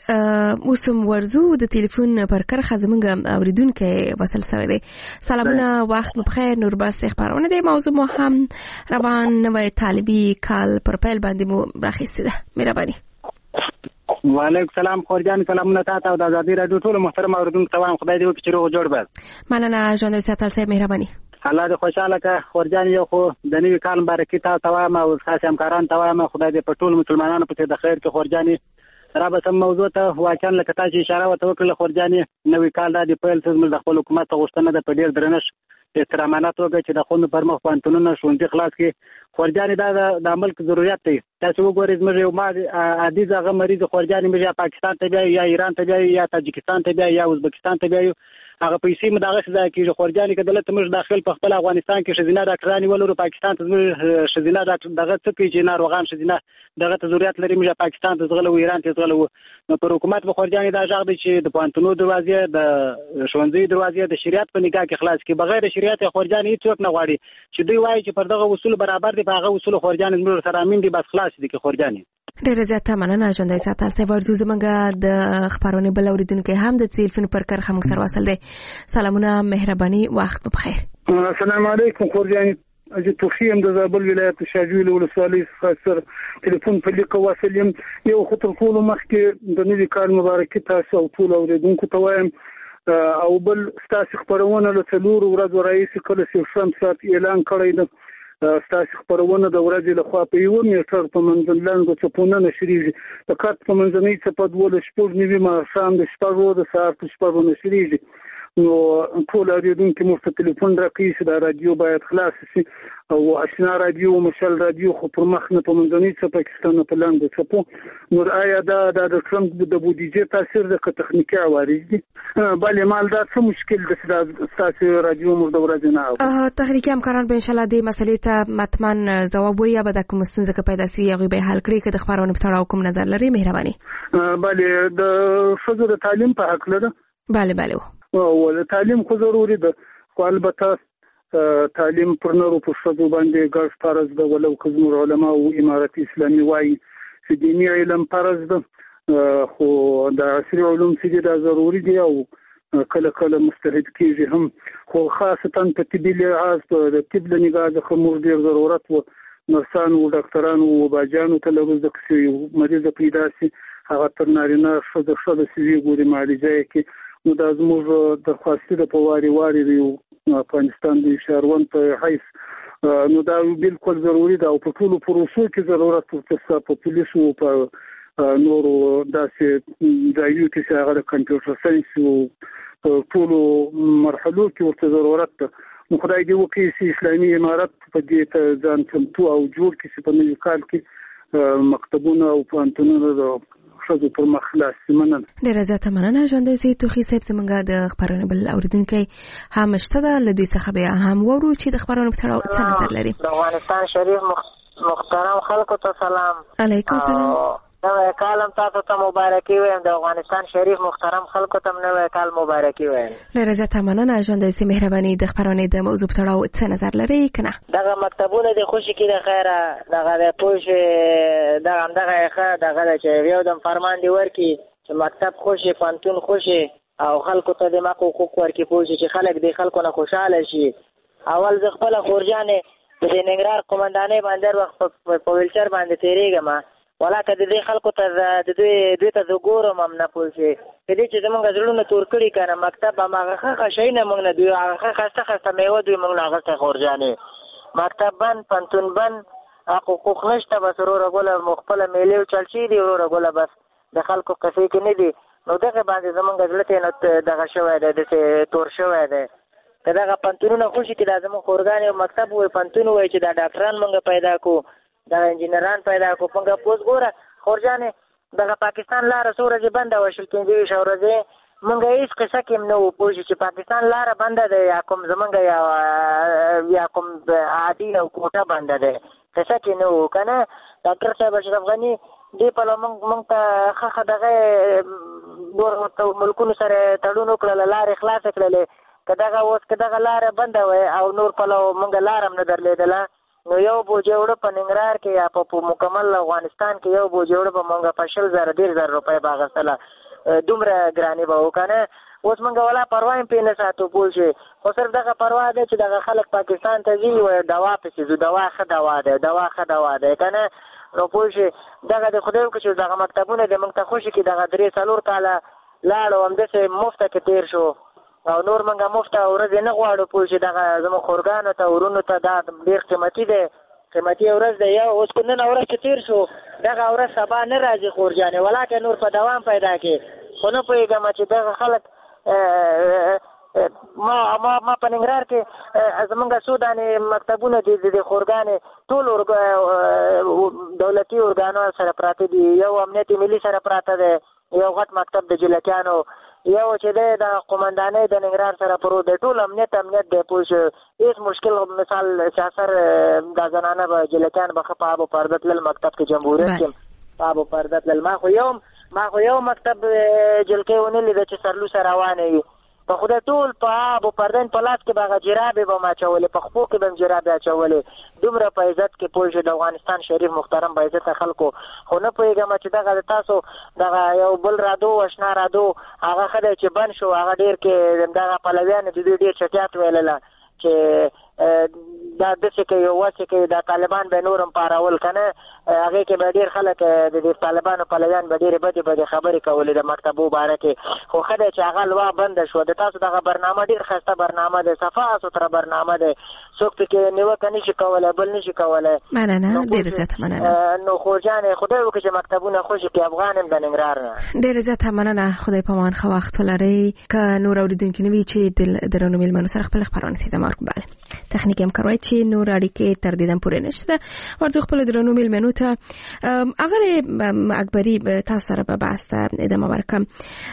اوسم ورزو د ټلیفون پر کرخه زمونږ اوریدونکو وصل شوی دی. سلامونه وخت مو بخیر. نورباس خبرونه د موضوع مو هم روان نوې طالبي کال پر پیل باندې مو راخېسته ده. مهرباني. وعلیکم سلام خورجان کلامونه تاسو او د آزادي رادیو ټول محترم اوریدونکو ته خدای دې وکړي چې روغ جوړ بس. مننه ژوندۍ ساتل سي. مهرباني. الله دې خوشاله کا خورجان. یو خو د نوي کال مبارکي تاسو ته وایم او خاص همکاران ته وایم خدای دې په ټول مسلمانانو په د خیر کې خورجاني را به سم موضوع ته واقعا لکه تاسو اشاره وکړه خورجانې نوې کال د پیل څخه د خپل حکومت غوښتنه د په ډیر درنښت احترامانه توګه چې د خوند پر مخ پانتونونه ښوونځي خلاص کړي. خورجانې د ملک ضرورت دی. تاسو وګورئ زموږ یو عادي ځاغه مریض خورجانې موږ یا پاکستان ته بیا یا ایران ته بیا یا تاجکستان ته بیا یا ازبکستان ته بیا هغه پیسې مداغه ځای کېږي. خورجانې کله ته موږ داخل په خپل افغانستان کې شزینه ډاکټرانی ولرو پاکستان ته موږ شزینه ډاکټر دغه څه کوي چې ناروغان شزینه دغه ته ضرورت لري موږ پاکستان ته ځغلو ایران ته ځغلو. نو پر حکومت به خورجانې دا ځاغ دی چې د پانتونو دروازې د ښوونځي دروازې د شریعت په نگاه کې خلاص کړي. بغیر شریعت خورجانې هیڅوک نه غواړي چې دوی وایي چې پر دغه اصول برابر دي. په هغه اصول خورجانې موږ سره امین دي بس خلاص دي کې خورجانې. ډېر زیاته مننه ژوندۍ ساته سه ورزو زمونږ د خبرونه بل اوریدونکو هم د تلیفون پر کرخه موږ سره وصل دي. سلامونه مهرباني وخت بخیر. السلام علیکم خورجانې اجي توخیم د زابل ولایت شاجوی ولسوالۍ خاصر تلیفون په لیکو وصل یم. یو خطر ټول مخکې د نوي کال مبارکي تاسو او ټول اوریدونکو ته وایم او بل ستاسو خبرونه له څلور ورځې راځي کله چې شم سات اعلان کړی دی. ستاسو خبرونه د ورځې له خوا په 1 میټر په منځلانګو چپونه نشریږي. د کات په منځنۍ څپه 12:09 ماښام د شپږو د ساعت په 6 نشریږي. نو ټول اوریدونکو مو په ټلیفون راکړي چې دا رادیو باید خلاص شي او آشنا رادیو مشل رادیو خو پر مخ نه په منځنۍ څپه کې په لاندې څپو نور آیا دا د ټرمپ د بودیجې تاثیر د تخنیکی عوارض دي. بلې مالدار څه مشکل د تاسو رادیو مو د ورځې نه تخنیکی همکاران به ان شاء الله د مسلې ته متمن ځواب وي یا به د کوم ستونزه پیدا شي هغه به حل کړي. که د خبرونه په تړاو کوم نظر لري مهرباني. بلې د ښځو د تعلیم په حق لري. بله او تعلیم خو ضروري ده خو البته تعلیم پر نورو په ښځو باندې ګډ فرض ده. ولو که زموږ علما او امارت اسلامي وایي چې دیني علم فرض ده خو د عصري علوم چې دا ضروري دي او کله کله مستحد کېږي هم. خو خاصتا په طبي لحاظ د طب له نگاه څخه موږ ډېر ضرورت و نرسانو او ډاکټرانو او باجانو ته لرو ځکه چې مریض پیدا شي هغه تر نارینه ښځه سوي ګوري معالجه کې. نو دا زموږ د خاصې د پواري د افغانستان د شهروند په حیث نو دا بالکل ضروري ده او په ټولو پروسو کې ضرورت ورته په پولیسو په نورو داسې ځایونو کې چې هغه د کمپیوټر ساينس او ټولو مرحلو کې ورته ضرورت ده. نو خدای دې وکړي چې اسلامي امارت په دې ته ځان چمتو او جوړ کړي چې په نوي کال کې مکتبونه او پوهنتونونه د ښځو پر مخ خلاص شي. مننه. ډېره زیاته مننه ژوندۍ سي توخي صاحب. زمونږ د خبرونه بل اوریدونکي هم شته ده له دوی څخه بیا هم وورو چې د خبرونه په تړاو څه نظر لري. د افغانستان شریف محترم خلکو ته سلام. علیکم سلام. نوې کال هم تاسو ته مبارکي وایم. د افغانستان شریف محترم خلکو ته نوې کال مبارکي وایم. ډېره زیاته مننه ژوندۍ سي. مهرباني د خبرونه د موضوع په تړاو څه نظر لري کنه. دغه مکتبونه د خوشي کې د خیره دغه د پوښ دغه ښه دغه چې یو دم فرمان دی ورکی چې مکتب خوشي پانتون خوشي او خلکو ته د حقوق ورکی پوښ چې خلک د خلکو نه خوشاله شي. اول ز خپل خورجانې د ننګرهار قومندانې باندې وخت په ویلچر باندې تیریږم ولاکه د دې خلکو ته د دوی ته ګورم هم نه پوښي چې دې چې زمونږ زړونه تور کړي کنه مکتب هغه ښه شي نه موږ نه دوی هغه خسته میوه دوی موږ نه هغه خورجانې مکتب بند پنتون بند حقوق نشته بس وروره ګوله مخبله میلې چلچي دي وروره ګوله بس د خلکو کفې کې نه دي. نو دغه باندې زمونږ زړه ته دغه شوی دی داسې تور شوی دی. که دغه پنتونونه خوشي کې دا زمونږ خورګانې مکتب وایي پنتون وایي چې دا ډاکټران موږ پیدا کړو دا انجینران پیدا کو پنګه پوس ګوره خورجانې دغه پاکستان لاره څو ورځې بنده وشل 15 ورځې مونږ هیڅ قصه کې نه وو پوه چې پاکستان لاره بنده ده یا کوم زمونږ یا کوم عادي او کوټه بنده ده قصه کې نه وو کنه. ډاکټر صاحب اشرف غني دې په مونږ ته ښه دغه نور ملکونو سره تړون وکړل لارې خلاص کړلې که دغه لاره بنده وای او نور په مونږ لاره هم نه درلیدله نو یو بوجوړه په ننګرهار کې یا په مکمل افغانستان کې یو بوجوړه په مونږه په 100,000 روپۍ باغستله دومره ګرانی به وکنه. اوس مونږ ولا پروا هم پې نه ساتو پوه شي خو صرف دغه پروا ده چې دغه خلک پاکستان ته ځي و دوا پسې ځو. دوا ښه دوا ده کنه. نو پوه شي دغه د خدای وکړي چې دغه مکتبونه د مونږ ته خوشي کې دغه 3-4 کاله لاړو همداسې مفته کې تیر شو او نور مونږه مفته ورځې نه غواړو پوه شي دغه زموږ خورګانو ته ورونو ته دا ډېر قیمتي دی قیمتي ورځ ده. یو اوس کو نن ورځ چې تیر شو دغه ورځ سبا نه راځي خورجانې، ولاکه نور په دوام پیدا کې. خو نه پوهېږم چې دغه خلک ما په ننګرهار کې زمونږ څو دانې مکتبونه دي د خورګانې ټول دولتي ارګانو سره پراته دي. یو امنیت ملي سره پراته دی، یو غټ مکتب د جلکیانو، یو چې دی د قومندانۍ د ننګرهار سره پروت دی. ټول امنیت دی پوه شو. هېڅ مشکل مثال سیاسر دا زنانه به جلکیان به ښه په آب و پرده تلل مکتب کې جمهوریت کې په آب و پرده تلل. ما خو یو مکتب جلکۍ ونه لیده چې سرلوسه روانې وي. په خدای ټول په آب و پردین په لاس کې به هغه جرابې به م اچولې، په خپو کې به م جرابې اچولې. دومره په عزت کې پوه شو د افغانستان شریف محترم په عزت خلکو. خو نه پوهېږم چې دغه د تاسو دغه یو بل رادو اشنا رادو هغه ښه دی چې بند شو. هغه ډېر کې دغه پلویانو د دوی ډېر چټیات ویلله چې دا داسې کوي واسې کوي، دا طالبان به نور هم پارول که نه. هغې کې به ډېر خلک د دې طالبانو پلویان به ډېرې بدې خبرې کولې د مکتبو باره کې. خو ښه دی چې هغه لوا بنده شوه. د تاسو دغه برنامه ډېر ښایسته برنامه دی، صفا سوتره برنامه دی. څوک پکې نیوکه نشي کولی، بل نشي کولی. مننه، ډېره زیاته مننه. نو خورجانې خدای وکړي چې مکتبونه خوشي کړي افغان یم د ننګرهار نه. ډېره زیاته مننه. خدای په امان ښه وخت ولرئ. که نور اورېدونکي نه وي چې د درنو میلمنو سره خپل خپرونه ته ادامه ورکړو. بله تخنیکي همکاري چې نور اړیکې تر دې دم پورې نشته. ورته خپل درنو میلمنو ته اغلی اکبري تاسو سره په بحث ادامه ورکړم.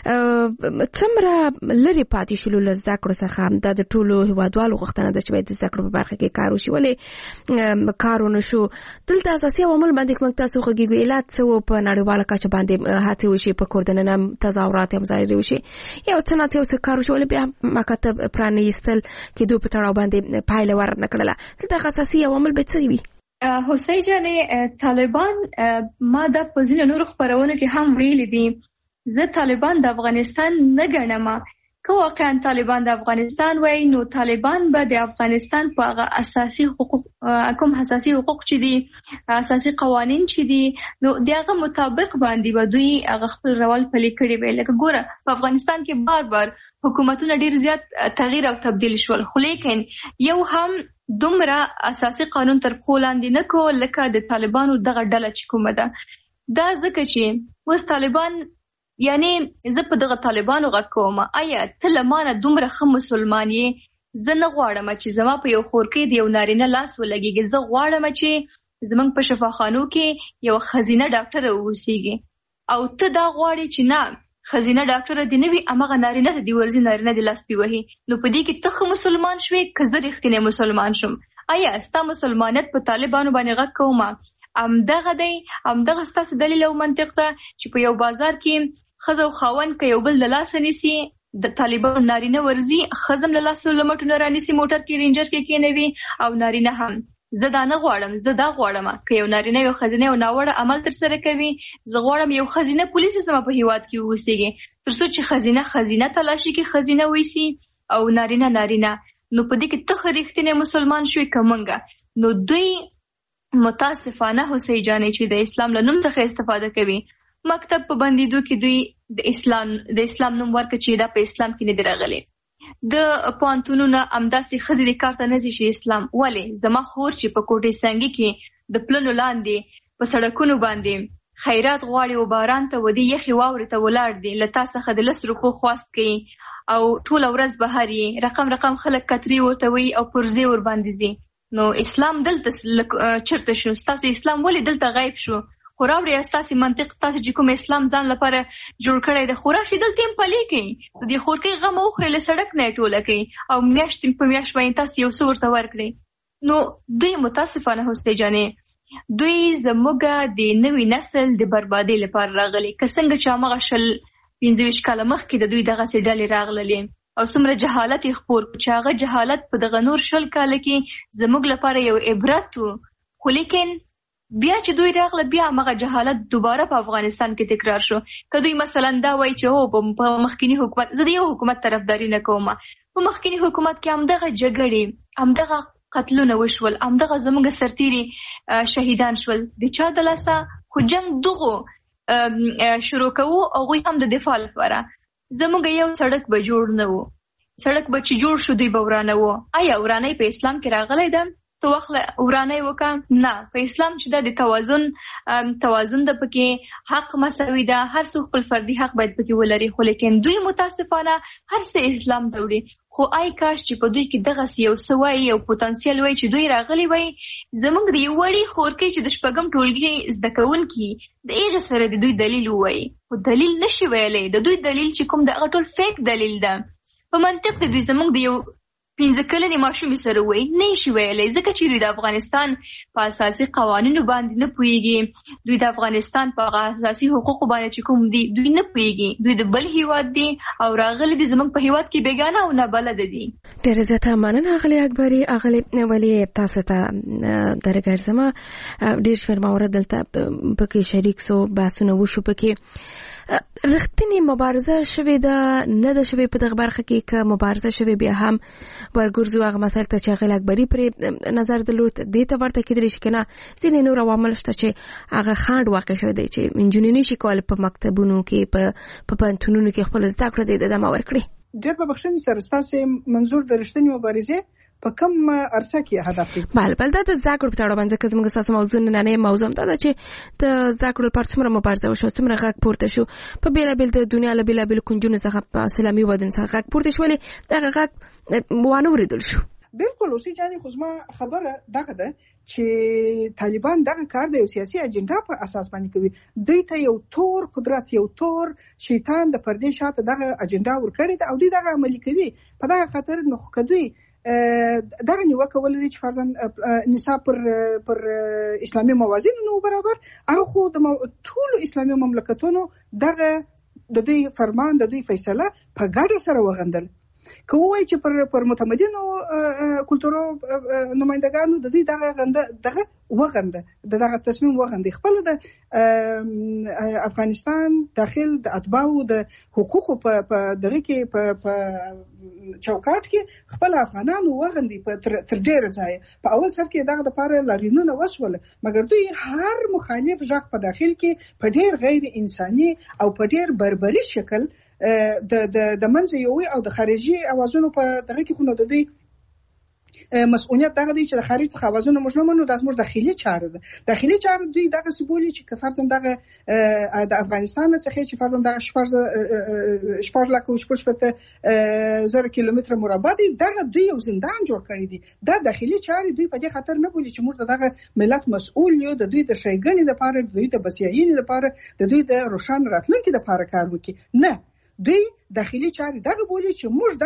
څومره لري پاتې شولو له زده کړو څخه دا د ټولو هیوادوالو غوښتنه ده چې باید د زده کړو په برخه کې کار وشي، ولې کار ونه شو؟ دلته اساسي عوامل باندې موږ تاسو غږیږو علت څه و په نړیواله کچه باندې هڅې وشي، په کور دننه تظاهرات یا مظاهرې وشي، یو څه نه څه کار وشي، ولې بیا مکاتب پرانیستل کېدو په تړاو باندې پایله ورنه کړله؟ دلته اساسي عوامل به څه وي؟ حسین جانې طالبان ما دا په ځینو نورو خپرونو کې هم ویلي دي، زه طالبان د افغانستان نه ګڼم. که واقعا طالبان د افغانستان وای نو طالبان به د افغانستان په هغه اساسي حقوق کوم اساسي حقوق چې دي، اساسي قوانين چې دي، نو دغه مطابق باندې به دوی هغه خپل رول پلي کړي وي. لکه ګوره په افغانستان کې بار حکومتونه ډیر زیات تغییر او تبدیل شول، خو لیکن یو هم دومره اساسي قانون تر پښو لاندې نه کو لکه د طالبانو دغه ډله چې کومه ده. دا ځکه چې اوس طالبان یعنی زه په دغه طالبانو غږ کوم، آیا ته له مانه دومره ښه مسلمان یې؟ زه نه غواړم چې زما په یو خور کې د یو نارینه لاس ولګېږي. زه غواړم چې زمونږ په شفاخانو کې یو ښځینه ډاکټره واوسېږي، او ته دا غواړې چې نه ښځینه ډاکټره دې نه وي، هماغه نارینه ته دې ورځي، نارینه دې لاس پې وهي. نو په دې کې ته ښه مسلمان شوې که زه رښتینی مسلمان شم؟ آیا ستا مسلمانیت په طالبانو باندې غږ کوم؟ همدغه دی، همدغه ستاسو دلیل او منطق ده چې په یو بازار کې ښځه او خاوند که یو بل د لاسه نیسي، د طالبانو نارینه ورځي، ښځه هم له لاسه له مټو نه رانیسي، موټر کې رینجر کې کېنوي، او نارینه هم. زه دا نه غواړم، زه دا غواړم که یو نارینه یو ښځینه یو ناوړه عمل تر سره کوي، زه غواړم یو ښځینه پولیس زما په هیواد کې واوسېږي، تر څو چې ښځینه تلاشي کې ښځینه ویسي او نارینه. نو په دې کې ته ښه رښتینی مسلمان شوې که موږ؟ نو دوی متاسفانه حسین جانې چې د اسلام له نوم څخه استفاده کوي. مکتب په بندیدو کې دوی د اسلام نوم ورکړي چې دا په اسلام کې نه دی راغلی. د پوهنتونونو همداسې ښځې د کار ته نه ځي چې اسلام. ولې زما خور چې په کوټې سنګي کې د پلنو لاندې په سړکونو باندې خیرات غواړي او باران ته ودی یخي واورې ته ولاړ دی، له تا څخه د 10 روپو خواست کوي او ټول ورځ بهر یې رقم خلک کتري ورته وي او پرزې ور باندې ځي. نو اسلام دلته چرته شو؟ ستاسو اسلام ولې دلته غیب شو؟ خو راوړی ستاسو منطق، تاسو چې کوم اسلام ځان لپاره جوړ کړی د خوراشي دلته هم پلي کوي، د خورکۍ غم وخوري له سړک نه ټوله کوي او میاشت په میاشت باندې تاسو یو څه ورته ورکړي. نو دوی متاسفانه حسین جانې دوی زموږ د نوي نسل د بربادۍ لپاره راغلي. که څنګه چې هغه 25 کاله مخکې د دوی دغه سي ډلې راغللې او څومره جهالت یې خپور چې هغه جهالت په دغه نور 20 کاله کې زموږ لپاره یو عبرت و. خو لیکن بیا چې دوی راغله بیا هغه جهالت دوباره په افغانستان کې تکرار شو. که دوی مثلا دا وایي چې هو په مخکینی حکومت، زه د یو حکومت طرفداري نه کوم، په مخکینی حکومت کې همدغه جګړې، همدغه قتلونه وشول، همدغه زموږ سرتیري شهیدان شول، د چا د لاسه؟ خو جنگ دغو شروع کوو او غوی هم د دفاع لپاره. زموږ یو سړک به جوړ نه و، سړک به چې جوړ شو دوی به ورانه و. آیا ورانۍ په اسلام کې راغلی ده؟ تو وخت ورانه وکم نه. په اسلام چې د توازن د پکې حق مساوي ده، هر څوک خپل فردي حق باید پکې ولري، خو لیکن دوی متاسفانه هر څه اسلام ته وړي. خو آی کاش چې په دوی کې دغه یو سوای یو پوتنسیل وای چې دوی راغلي وای زمونږ د یو وړي خورکې چې د شپږم ټولګي زده کوونکي د هغه سره د دوی دلیل وای، خو دلیل نشي ویلی. د دوی دلیل چې کوم د ټول فیک دلیل ده. په منطق د دوی زمونږ د یو 15 کلنې ماشومې سره وای نه شي ویلی، ځکه چې دوی د افغانستان په اساسي قوانینو باندې نه پوهیږي، دوی د افغانستان په اساسي حقوقو باندې چې کوم دي دوی نه پوهیږي. دوی د بل هیواد دي او راغلي دي زمونږ په هیواد کې بیګانه او نابلده دي. ډېره زیاته مننه اغلې اکبري. اغلې ولې تاسو ته درګرځم، ډېر شمېر موارد دلته پکې شریک سو، بحثونه وشو پکې. رښتینی مبارزه شوې ده نه ده شوې په دغه برخه کې، که مبارزه شوې بیا هم ورګرځو هغه مسایل ته چې اغلې اکبري پرې نظر درلود. دې ته ورته کېدلی شي که نه ځینې نور عوامل شته چې هغه خنډ واقع شوی دی چې نجونې نشي کولی په مکتبونو کې په پوهنتونونو کې خپل زده کړه د ادامه ورکړي. ډېر په بخښنې سره ستاسې منظور د رښتینې مبارزې په کوم عرصه کې هدف دی؟ بله دا د زده کړو په اړه باندې که زموږ ستاسو موضوع نننۍ موضوع دا ده چې د زده کړو لپاره څومره مبارزه وشوه، څومره غږ پورته شو په بېلابېل د دنیا له بېلابېلو کونجونو څخه په اسلامي هېوادونو څخه غږ پورته شو، ولې دغه غږ وانه اورېدل شو. بالکل اوسې جانې خو زما خبره دغه ده چې طالبان دغه کار د یو سیاسي اجنډا په اساس باندې کوي. دوی ته یو تور قدرت، یو تور شیطان د پردې شاته دغه اجنډا ورکړې ده او دوی دغه عملي کوي. په دغه خاطر نو که دوی دغه نیوکه ولري چې فرضاً نصاب پر اسلامي موازینو نو برابر، هغه خو د ټولو اسلامي مملکتونو دغه د دوی فرمان د دوی فیصله په ګډه سره وغندل. که وایي چې پر متمدنو کلتورو نمایندګانو د دوی دغه وغنده دغه تصمیم وغنده خپل د افغانستان داخل د اتباعو د حقوقو په دغه کې په چوکاټ کې خپل افغانانو وغندي تر ډیره ځای. په اول سر کې دغه د پاره لارینونه وسول، مګر دوی هر مخالف ځخ په داخل کې په ډیر غیر انساني او په ډیر بربري شکل د منځ یوي او د خارجي اوازونو په دغه کې خو د دوی مسؤلیت دغه دی چې د خارج څخه اوازونه موږ نه منو، دا زموږ داخلي چاره ده. داخلي چاره دوی دغه سبولي چې فرضاً دغه د افغانستان څخه چې فرضاً دغه 4,000 کیلومتر مربع دی، دغه دوی یو زندان جوړ کړی دی. دا داخلي چاره دوی په دې خاطر نه بولي چې موږ دغه ملت مسؤل یو، د دوی د شایګنې لپاره، د دوی د بسیاینې لپاره، د دوی د روښان راتلونکي لپاره کار وکړي. نه، دوی داخلي چارې دغه بولي چې موږ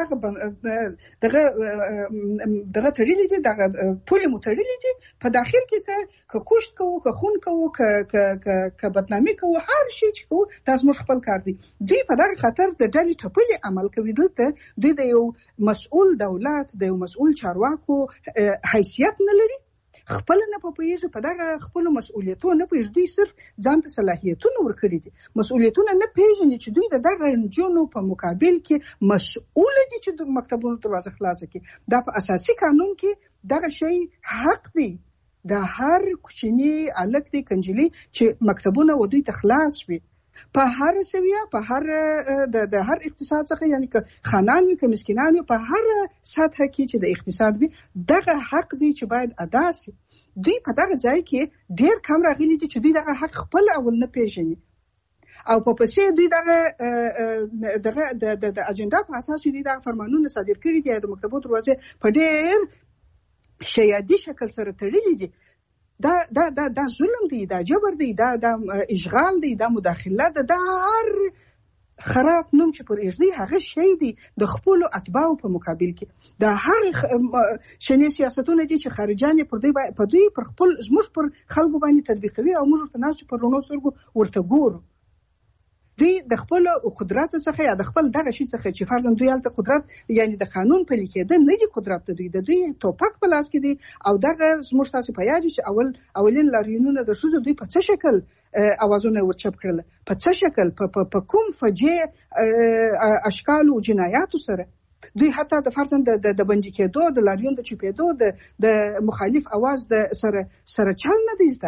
دغه تړلې دي، دغه پولې مو تړلې دي، په داخل کې که کوشت کوو، که خون کوو، که بدنامي کوو، هر شي چې کوو دا زموږ خپل کار دی. دوی په دغه خاطر د ډلې ټپلې عمل کوي. دلته دوی د یو مسؤل دولت، د یو مسؤل چارواکو حیثیت نه لري، خپل نه پوهیږي په دغه خپل مسؤلیتونو نه پوهیږي. دوی صرف ځان ته صلاحیتونه ورکړي دي، مسؤلیتونه نه پیژني چې دوی د دغه نجونو په مقابل کې مسؤل دي چې د مکتبونو دروازه خلاصه کړي. دا په اساسي قانون کې دغه شی حق دی د هر کوچني الک دی کنجلي چې مکتبونه و دوی ته خلاص وي په هر سویه، په هر د هر اقتصاد څخه، یعنی که خانان وي که مسکینان وي، په هر سطح کې چې د اقتصاد وي، دغه حق دی چې باید ادا شي. دوی په دغه ځای کې ډیر کم راغلي دي چې دوی دغه حق خپل اول نه پیژني او په پسې دوی دغه د اجنډا په اساس دوی دغه فرمانونه صادر کړي دي، د مکتبو دروازې په ډیر شیادي شکل سره تړلي دي. دا ظلم دی، دا جبر دی، دا اشغال دی، دا مداخله ده، دا هر خراب نوم چې پر ایږدي هغه شی دی د خپل اتباعو په مقابل کې. دا هغه شنې سیاستونه دي چې خارجان په دوی پر خپل زموږ پر خلکو باندې تطبیقوي او موږ ورته ناست پر رڼو سترګو ورته ګورو. دوی د خپل قدرت څخه یا د خپل دغه شي څخه چې فرضاً دوی هلته قدرت یعنی د قانون پلي کېدل نه دي، قدرت د دوی توپک په لاس کې دی. او دغه زموږ تاسو په یاد چې اولین لاریونونه د ښځو دوی په څه شکل اوازونه ورچپ کړل، په څه شکل، په کوم فجیع اشکال او جنایاتو سره. دوی حتی د فرضاً د بندي کېدو، د لاریون د چپېدو، د مخالف اواز د سره چل نه دی زده.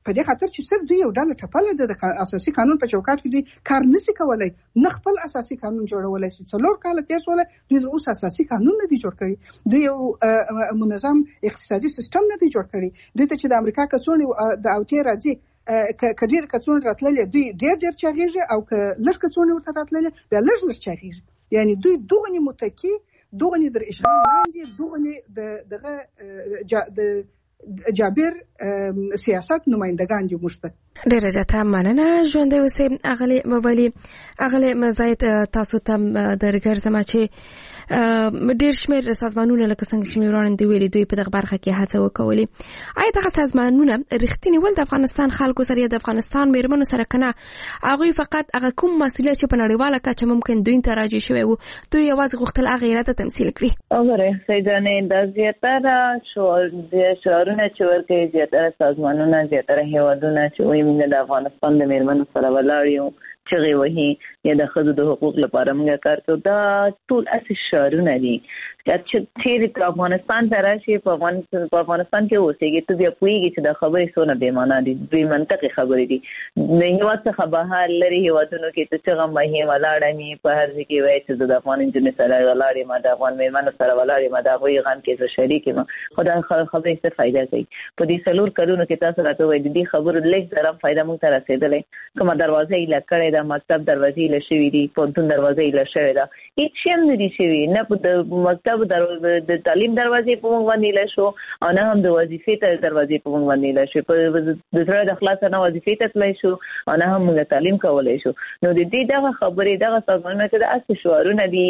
په دې خاطر چې صرف دوی یو ډول ټپله د اساسي قانون په چوکاټ کې دوی کار نشي کولای، نه خپل اساسي قانون جوړولای شي. 4 کال تیر شول دوی اوس اساسي قانون نه دی جوړ کړی، دوی یو منظم اقتصادي سیستم نه دی جوړ کړی. دوی ته چې د امریکا کڅوړې د اوتې راځي کډیر کڅوړې راتللې دوی ډېر چاغیږي او که لږ کڅوړې ورته راتللې بیا لږ چاغیږي. یعنی دوی دغه متکی دغه در اشغال لاندې دغه د جابر سیاست نمائندگان دي مشته. ډیره زیاته مننه ژوندۍ اوسئ اغلی موبایلي اغلی مزاید تاسو ته درګر زما چې ډیر شمیر سازمانونه لکه څنګه چې میوران دی ویلي دوی په دغه برخه کې هڅه وکولې. آیا دغه سازمانونه رښتینی ول د افغانستان خلکو سره یا د افغانستان میرمنو سره کنه هغه فقط هغه کوم مسؤلیت چې په نړیواله کچه ممکن دوی ته راځي شوی وو دوی یوازې غوښتل هغه اراده تمثیل کړي؟ اوره سیدانه د زیاتره شعارونه چې ورکوي زیاتره سازمانونه زیاتره هیوادونه چې وایي موږ د افغانستان د میرمنو سره ولاړ یو چغې وهي یا د ښځو د حقوق لپاره موږ کار کوو، دا ټول اساس شعارونه دي. چې په افغانستان ته راشي په افغانستان کې اوسېږي ته بیا پوهېږي چې دا خبرې څونه بې معنا دي، بې منطقې خبرې دي. د هېواد څخه بهر لرې هېوادونو کې ته چغه وهې ولاړه مې په هر ځای کې وایي چې زه د افغان نجونې سره ولاړ یم، د افغان میرمنو سره ولاړ یم، د هغوی غم کې زه شریک یم. خو دا خبرې څه فایده کوي؟ په دې 4 کلونو کې تاسو راته وایي د دې خبرو لږ ذره فایده موږ ته رسېدلی. کومه دروازه یې ایله کړې ده، مکتب دروازې ایله شوي دي، پوهنتون دروازه ایله شوې ده، هېڅ شی هم نه دي شوي، نه په مکتب د تعلیم دروازې په موږ باندې ایله شو او نه هم د وظیفې ته دروازې په موږ باندې ایله شو، د زړه د خلاصه نه وظیفې ته تللی شو او نه هم موږ تعلیم کولی شو. نو د دې دغه خبرې دغه سازمانونه چې د اساسي شعارونه دي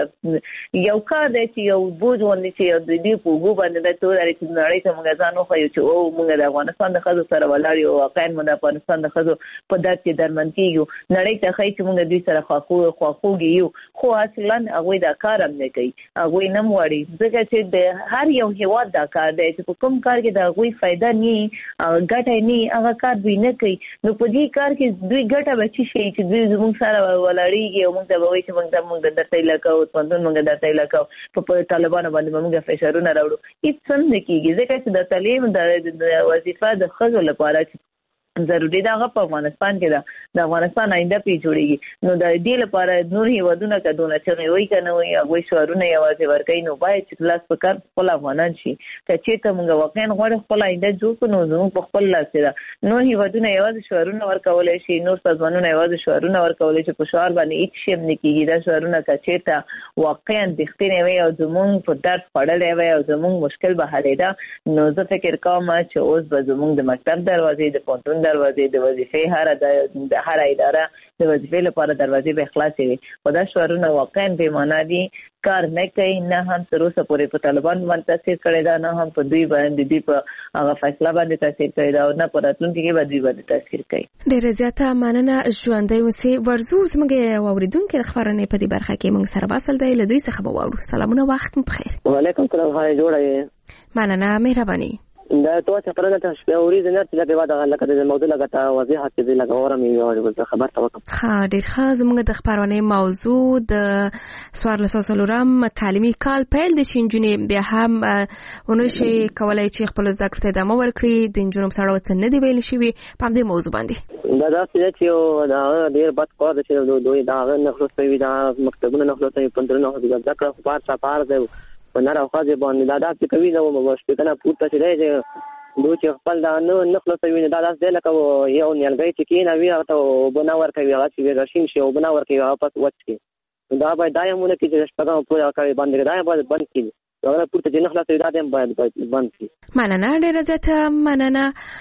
یو کار دی چې یو بوج غوندې چې د دې په اوږو باندې د توراري چې نړۍ ته موږ ځان وښیو چې او موږ د افغانستان د ښځو سره ولاړ یو، واقعا موږ د افغانستان د ښځو په درد کې درمند کېږو، نړۍ ته ښایي چې موږ دوی سره خواخوږي یو. خو اصلا هغوی دا کار هم نه کوي، هغوی نه غواړي ځکه چې د هر یو هېواد دا کار دی چې په کوم کار کې د هغوی فایده نه ګټه نه هغه کار دوی نه کوي. نو په دې کار کې دوی ګټه به څه شي چې دوی زموږ سره ولاړېږي او موږ ته به وایي چې موږ درته ایله کوو، پوهنتون موږ درته ایله کوو، په طالبانو باندې به موږ فشارونه راوړو. هېڅ هم نه کېږي ځکه چې د تعلیم د وظیفه د ښځو لپاره چې ضروري ده هغه په افغانستان کې ده، د افغانستان آینده پې جوړېږي. نو د دې لپاره نور هېوادونه که دونه چغې وایي که نه وایي هغوی شعارونه یوازې ورکوي، نو باید چې لاس په کار خپل افغانان شي. که چېرته موږ واقعا غواړو خپل آینده جوړ کړو نو زموږ په خپل لاس کې ده. نور هېوادونه یوازې شعارونه ورکولی شي، نور سازمانونه یوازې شعارونه ورکولی شي، په شعار باندې هېڅ شی هم نه کېږي. دا شعارونه که چېرته واقعا رښتینې وي او زموږ په درد خوړلی وي او زموږ مشکل به حلېده، نو زه فکر کوم چې اوس به زموږ د مکتب دروازې، د پوهنتون دروازې، د وظیفې هر اداره د وظیفې لپاره دروازې به خلاصې وي. خو دا شعارونه واقعا بې معنا دي، کار نه کوي، نه هم تر اوسه پورې په طالبان باندې تاثیر کړی ده، نه هم په دوی باندې دوی په هغه فیصله باندې تاثیر کړی ده او نه په راتلونکي کې به دوی باندې تاثیر کوي. ډېره زیاته مننه ژوندۍ اوسئ. ورځو زموږ واوریدونکي د خبرونې په دې برخه کې موږ سره واصل دی، له دوی څخه به واورو. سلامونه، وخت مو بخیر. وعلیکم السلام. ښه جوړه یې؟ مننه، مهرباني. دا توڅه پرګه ته شپه ورځ نه چې لکه واده لکه د موضوع لکه ته وضاحت دې لکه اورم یو خبر ته وکم. ها ډیر ښه. زموږ د خبرونه موضوع د 1400 تعلیمي کال پیل د شینجونې بیا هم ونشي کولای چې خپل زده کړې ته ادامه ورکړي. د انجونو سره وڅ نه دی ویل شوی په دې موضوع باندې. دا چې دا ډیر بد کار دی چې دوی دا نه خلاصوي، دا مکتبونه نه خلاصوي، پندرونه نه خلاصوي، دا کار خبر چاپار دی نه راوخاځي باندې دا داسې کوي نو مشکل نه پورته چې دی دوی چې خپل دا نه خلاصوي دا داسې دی لکه یو نیالګی چې کېنوي هغه ته اوبه نه ورکوي، هغه چې راشین شي اوبه نه ورکوي، هغه پس وچ کړي. دا باید دا یې مونه کړي چې شپږم پورې هغه باندې دا باید بند کړي، هغه پورته چې نه خلاصوي دا هم باید بند کړي. مننه، ډېره زیاته مننه.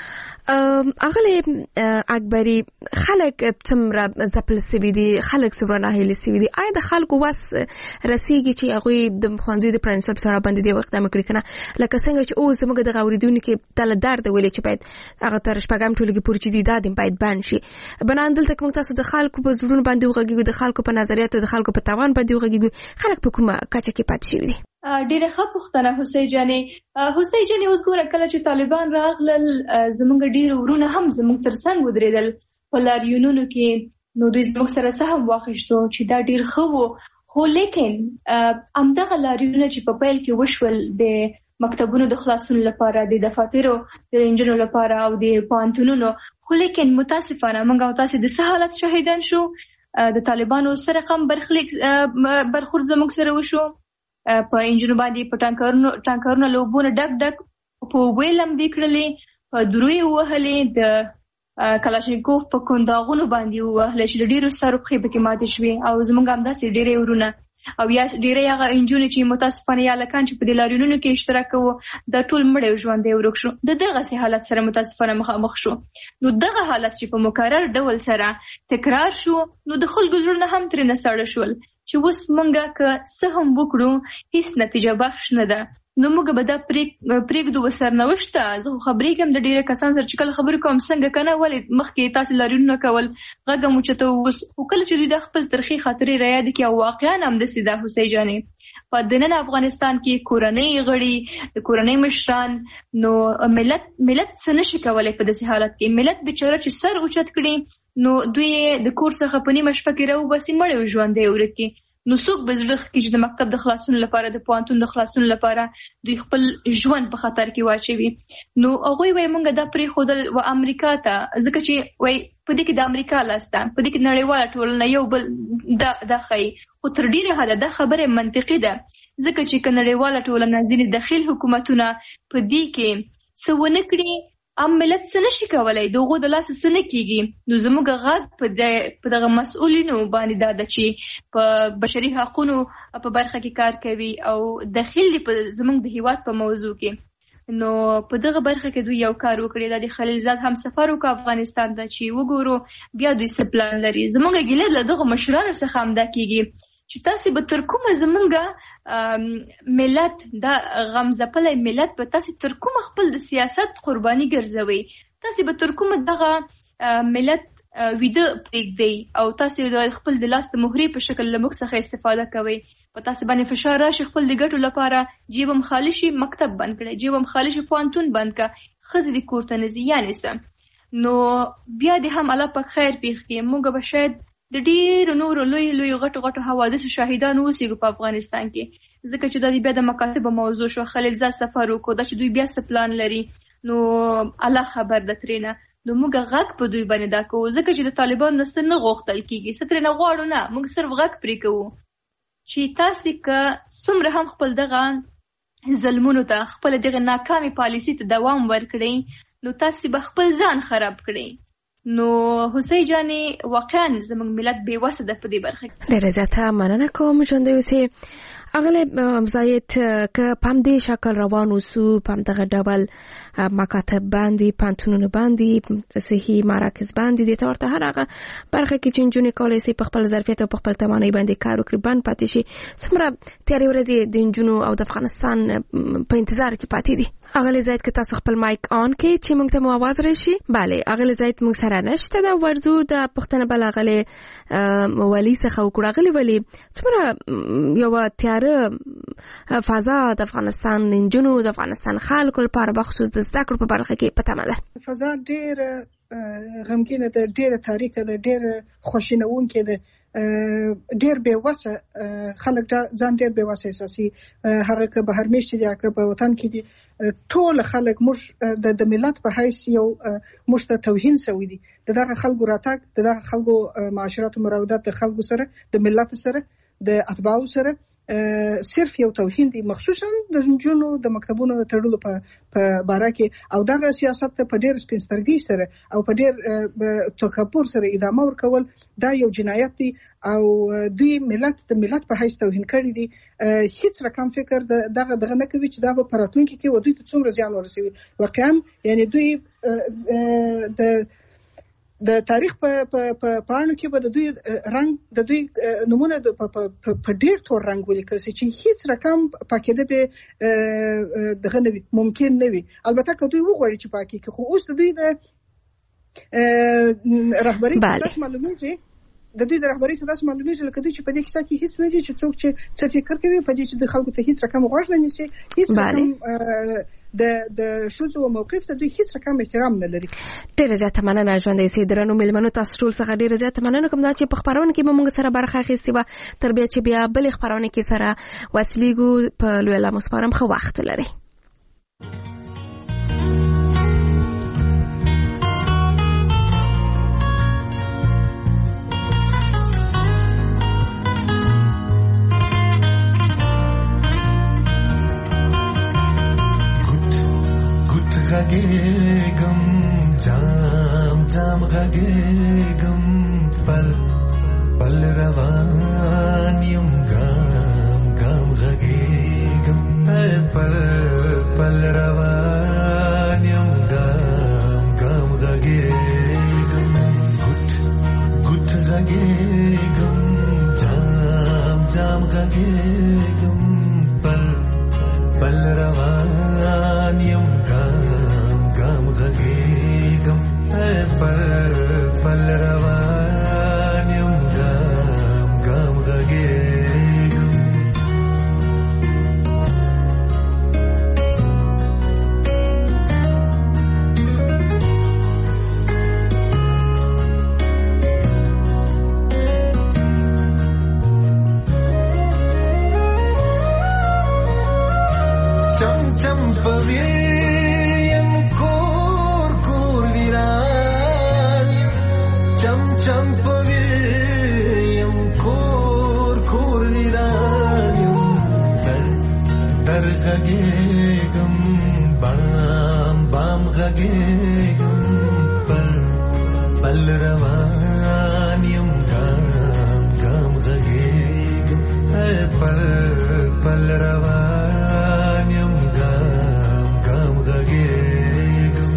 اغلی اکبری، خلک څومره ځپل سوي دي، خلک څومره ناهیلي سوي دي؟ آیا د خلکو وس رسیږي چې هغوی د ښوونځیو د پرانیستلو سره باندې دې اقدام کړي که نه؟ لکه څنګه چې اوس زموږ دغه اورېدونکي دله درد ویلې چې باید هغه تر شپږم ټولګي پورې چې دي دا دې باید بند شي. بنان دلته که موږ تاسو د خلکو په زړونو باندې وغږیږو، د خلکو په نظریاتو، د خلکو په توان باندې وغږیږو، خلک په کومه کچه کې پاتې شوي دي؟ ډیره ښه پوښتنه حسین جانې. حسین جانې اوس ګوره کله چې طالبان راغلل زموږ ډیر ورونه هم زموږ تر څنګ ودرېدل په لاریونونو کې، نو دوی زموږ سره سهم واخیستو چې دا ډیر ښه و. خو لیکن همدغه لاریونونه چې په پیل کې وشول د مکتبونو د خلاصون لپاره، د دفاترو د انجنونو لپاره او د پوهنتونونو. خو لیکن متاسفانه موږ او تاسو د څه حالت شاهدان شو، د طالبانو سره کم برخورد زموږ سره وشو. په انجنونو باندې په ټانکرونو لوبونه ډک په ویلم دی کړلې، په دروي وهلې، د کلاشینکوف په کونداغونو باندې وهلې چې ډیرو سره په کې ماتې شوې. او زموږ هم داسې ډیرې ورونه او یا ډیرې هغه انجونې چې متاسفانه یا لکان چې په دې لاریونونو کې اشتراک کوو د ټول مړ ژوند دی ورک شو. دغه سي حالت سره متاسفانه مخامخ شو. نو دغه حالت چې په مکرر ډول سره تکرار شو، نو د خلکو زړونه هم ترې نساړه شول چې اوس مونږه که څه هم وکړو هیڅ نتیجه بخش نه ده. نو موږ به دا پریږدو وسر نه وشته. زه خو خبرې کوم د ډیره کسان سره چې کله خبرې کوم څنګه کنه ولې مخکې تاسو لاریونونه کول غږ مو چته اوس او کله چې دوی د خپل ترخی خاطرې را یاد کی او واقعا هم د سیده حسین جانې په دننه افغانستان کې کورنۍ غړي د کورنۍ مشران نو ملت څه نشي کولای په داسې حالت کې. ملت بیچاره چې سر اوچت کړي نو دوی د کور څخه په نیمه شپه کې راو بسې مړ ژوند دی ورکی. نو څوک به زړه کې چې د مکتب د خلاصون لپاره د پوهنتون د خلاصون لپاره دوی خپل ژوند په خطر کې واچوي. نو هغوی وایي مونږ دا پرېښودل و امریکا ته، ځکه چې وایي په دې کې د امریکا لاسته په دې کې نړیواله ټولنه یو بل دا ښایي. خو تر ډیره حده دا خبره منطقي ده، ځکه چې که نړیواله ټولنه ځینې داخل حکومتونه په دې کې څه ونه کړي ملت څه نشي کولای، دغه د لاس څه نه کیږي. نو زموږ غږ په دغه مسؤلینو باندې دا د چې په بشري حقوقو په برخه کې کار کوي او داخلي په زموږ د هیواد په موضوع کې، نو په دغه برخه کې دوی یو کار وکړي. د خلیلزاد هم سفر وکړ افغانستان ته چې وګورو بیا دوی څه پلان لري. زموږ ګیله له دغه مشرانو څخه هم دا کیږي چې تاسو به تر کومه زمونږ ملت دا غمزپلی ملت به تاسو تر کومه خپل د سیاست قرباني ګرځوي، تاسو به تر کومه دغه ملت ویده پرېږدئ او تاسو د خپل د لاس د مهرې په شکل له موږ څخه استفاده کوئ. په تاسو باندې فشار راشي خپل د ګټو لپاره، جیب هم خالي شي مکتب بند کړئ، جیب هم خالي شي پوهنتون بند کړه، ښځې د کور ته نه ځي یعنې څه. نو بیا دې هم الله پاک خیر پېښ کړي. موږ به شاید د ډیرو نورو لوی غټو حوادثو شاهدان اوسېږو په افغانستان کې، ځکه چې دا بیا د مکاتبو موضوع شو. خلیلزاد سفر وکړو، دا چې دوی بیا څه پلان لري نو الله خبر ده ترېنه. نو موږ غږ په دوی باندې دا کوو، ځکه چې د طالبانو نه څه نه غوښتل کېږي، څه ترېنه غواړو نه، موږ صرف غږ پرې کوو چې تاسې که څومره هم خپل دغه ظلمونو ته خپل دغه ناکامې پالیسي ته دوام ورکړئ نو تاسې به خپل ځان خراب کړئ. نو حسین جانې واقعا زموږ ملت بې وسه ده په دې برخه کې. ډېره زیاته مننه کوم ژوندی اوسئ. اغلب زاید که پام دې شکل روان اوسو، پام دغه ډول مکاتب باندې، پوهنتونونه باندې، صحي مراکز باندې، د ورته هر هغه برخه کې چې نجونې کولی شي په خپل ظرفیت او په خپل توانایي باندې کار وکړي بند پاتې شي. څومره تیارې ورځې د نجونو او د افغانستان په انتظار کې پاتې دي. اغلی زاید که تاسو خپل مایک آن کړئ چې موږ ته مو आवाज راشي. بله اغلی زاید موږ سره نشته ده. ورځو د پښتنه بل اغلی ولی څخه وکړو. اغلی ولی څومره یو تیاره فضا د افغانستان نجونو د افغانستان خلکو لپاره بخصوص د زده کړو په برخه کې په تمه ده؟ فضا ډېره غمګینه ده، ډېره تاریکه ده، ډېره خوشینونکې ده، ډېر بې وسه خلک ځان ډېر بې وسه احساسي. هغه که بهر میشتي دي که په وطن کې دي، ټول خلک موږ د ملت په حیث یو موږ ته توهین شوی دي. د دغه خلکو راتګ، د دغه خلکو معاشرت او مراودات د خلکو سره، د ملت سره، د اتباعو سره صرف یو توهین دی، مخصوصا د نجونو د مکتبونو تړلو په باره کې. او دغه سیاست په ډېر سپینسترګۍ سره او په ډېر تکبر سره ادامه ورکول دا یو جنایت دی او دوی د ملت په حیث توهین کړی دی. هیڅ رقم فکر دغه نه کوي چې دا په راتلونکي کې دوی ته څومره زیان ورسوي. واقعا یعنی دوی د تاریخ په پاڼو کې به د دوی رنگ، د دوی نمونه په ډېر تور رنگ ولیکل شي چې هیڅ رقم پاکېده به دغه نه وي، ممکن نه وي. البته که دوی وغواړي چې پاکې کړي، خو اوس د دوی د رهبرۍ داسې معلومیږي، د دوی د رهبرۍ څخه داسې معلومیږي لکه دوی چې په دې کیسه کې هیڅ نه دي، چې څوک چې څه فکر کوي په دې چې د خلکو ته هیڅ رقم غوږ نه نیسي، هیڅ رقم د شوزو او موقف ته دوی هیڅ رقم احترام نه لري. ډېره زیاته مننه ژوندی اوسئ. درنو مېلمنو تاسو ټول څخه ډېره زیاته مننه کوم دا چې په خپرونه کې به موږ سره برخه اخیستې وه. تر بیا چې بیا بلې خپرونې کې سره وصلېږو، په لوی الله مو سپارم. ښه وخت ولرئ. غږېږم جام جام غږېږم پل پل روان یم ګام ګام غږېږم پل پل روان یم ګام ګام غږېږم ګوت ګوت غږېږم جام جام غږېږم پل پل روان یم ګام ګام غږېږم پل پل روان یم ګام ګام غږېږم چم چم پویم کور کور ویران چم چم پویم کور کور ویران در غږېږم بام بام غږېږم پل پل روان یم ګام ګام غږېږم پل پل روان یم ګام ګام غږېږم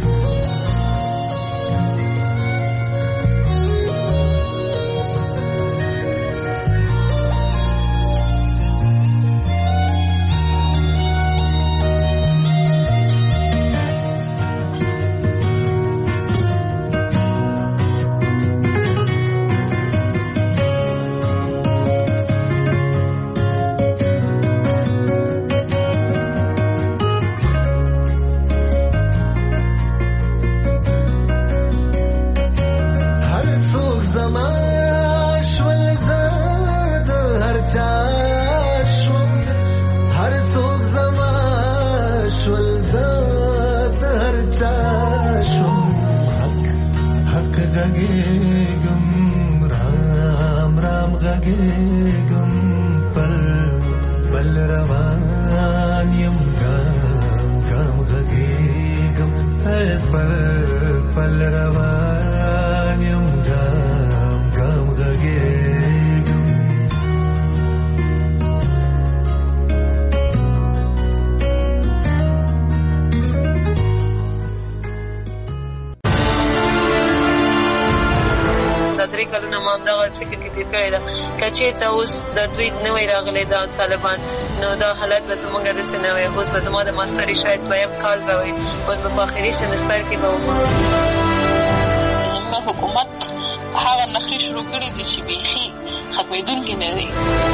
غږېږم رام رام غږېږم پل پل روان یم ګام ګام غږېږم پل پل روان یم ګام ګام غږېږم درې کلونه ما همدغه فکر کې تېر کړی ده که چېرته اوس د دوی نوی راغلی دا طالبان نو دا حالت به زمونږ داسې نه وی اوس به زما د ماستري شاید دویم کال به وي اوس به په آخري سمستر کې به وم زموږ حکومت هغه نښې شروع کړي دي چې بیخي ختمېدونکي نه دي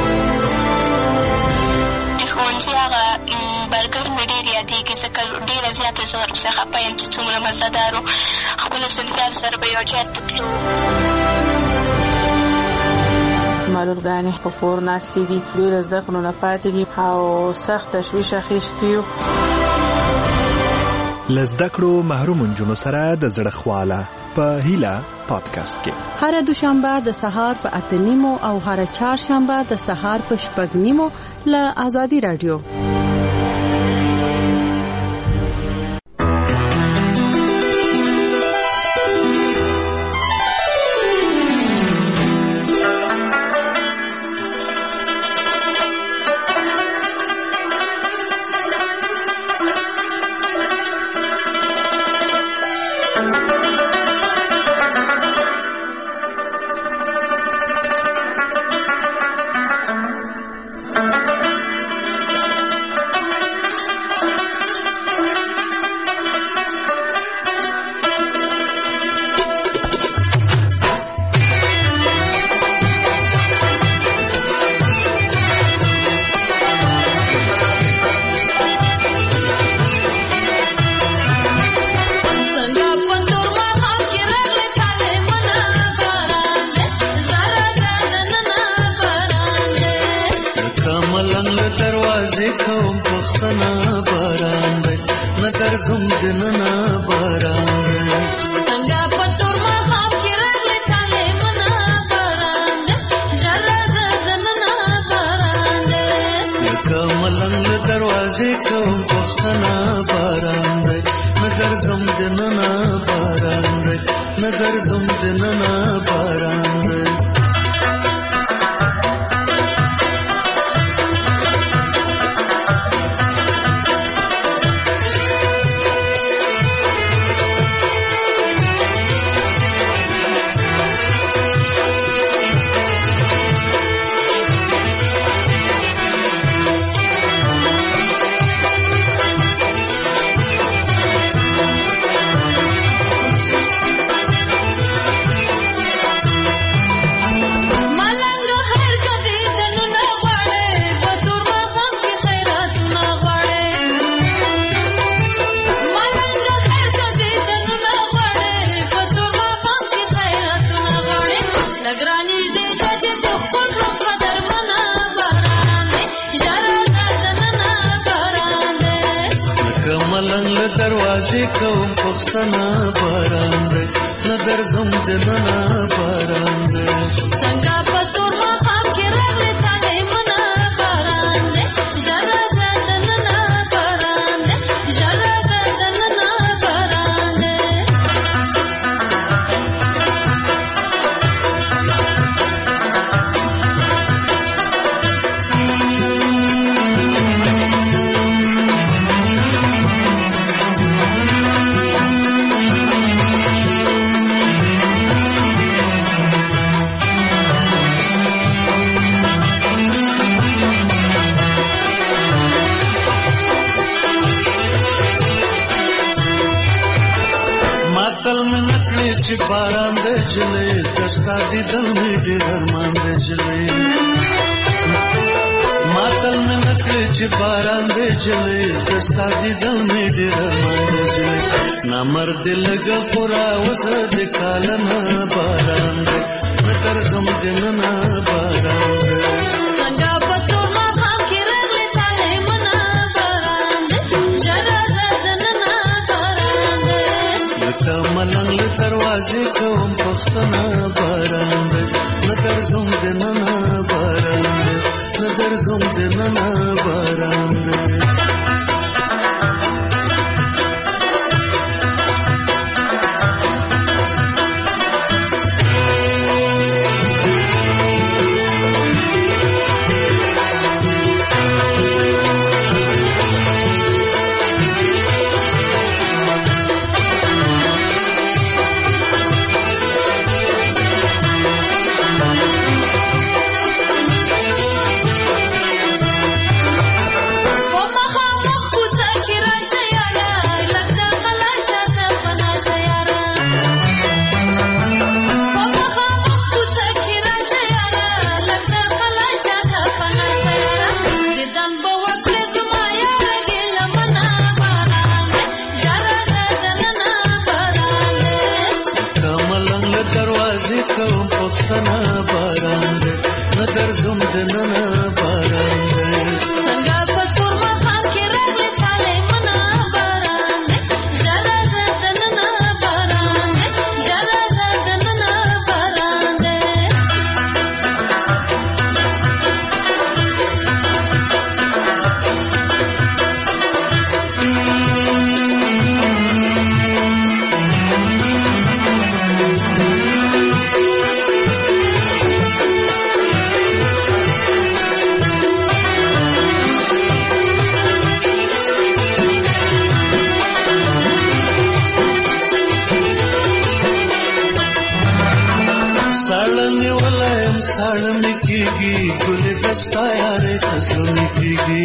د ښوونځي هغه برګر مې ډېر یادېږي ځکه ډېره زیاته زه ورپسې خفه یم چې څومره مزهدار و خپلو صنفیانو سره به یو ځای ته تلو معلومګانې په کور ناستې دي دوی له زده کړو نه پاتې دي او سخت تشویش اخیستي یو له زده کړو محروم نجونو سره د زړه خواله په هیله پادکاسټ کې هر دوشنبه د سهار په 8:30 او هر چهارشنبه د سهار په 6:30 له آزادي رادیو زمدننا باران څنګه پتور ما خام کې راغله تاله منا باران جلا زدننا باران لکه ملنګ دروازې کوم پښتنا باران دننا باران دی نظر زم دننا باران دی کوم پښتنه باران دی نظر زم دننا باران دی څنګه په تور مخام کې راغلی تاله منا باران دی زړه زدننا باران دی زړه زدننا باران دی چې باران د جلې دستا دي دل می ډېر ارمان د جلې ماتل مې نکړې چې باران د جلې دستا دي دل می ډېر ارمان د جلې نامرد لګ خورا وسه د کالنا باران د نظر زم دننا باران د څنګه په تور مخام کې راغلی تاله منا باران د جره زدننا باران د لکه ملنګ دروازې کوم پښتنه باران دی نظر زم دننا باران دی نظر زم دننا باران دی کوم پښتنه باران دی نظر زم دننا باران دی څنګه په تور مخام کې راغلی تاله منا باران دی زړه زدننا باران دی زړه زدننا باران دی साड़ने कीगी गुल दस्ता यारे तस्लने कीगी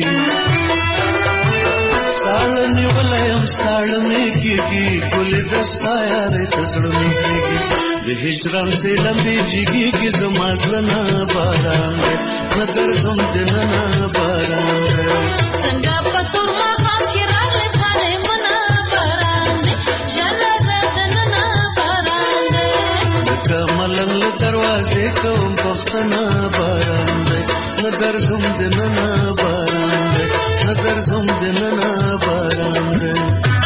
साड़ने वाला हम साड़ने कीगी गुल दस्ता यारे तस्लने कीगी ये हिजरन से लंबी जीगी की ज़माज़ना बारान है नगर ज़म दिनना बारान है संगा पतुर मखाम की राग थाले मना बारान है जरा ज़दनना बारान है कमलंग दरवाजे कोम पख्तना बारान है नगर ज़म दिनना बारान है नगर ज़म दिनना बारान है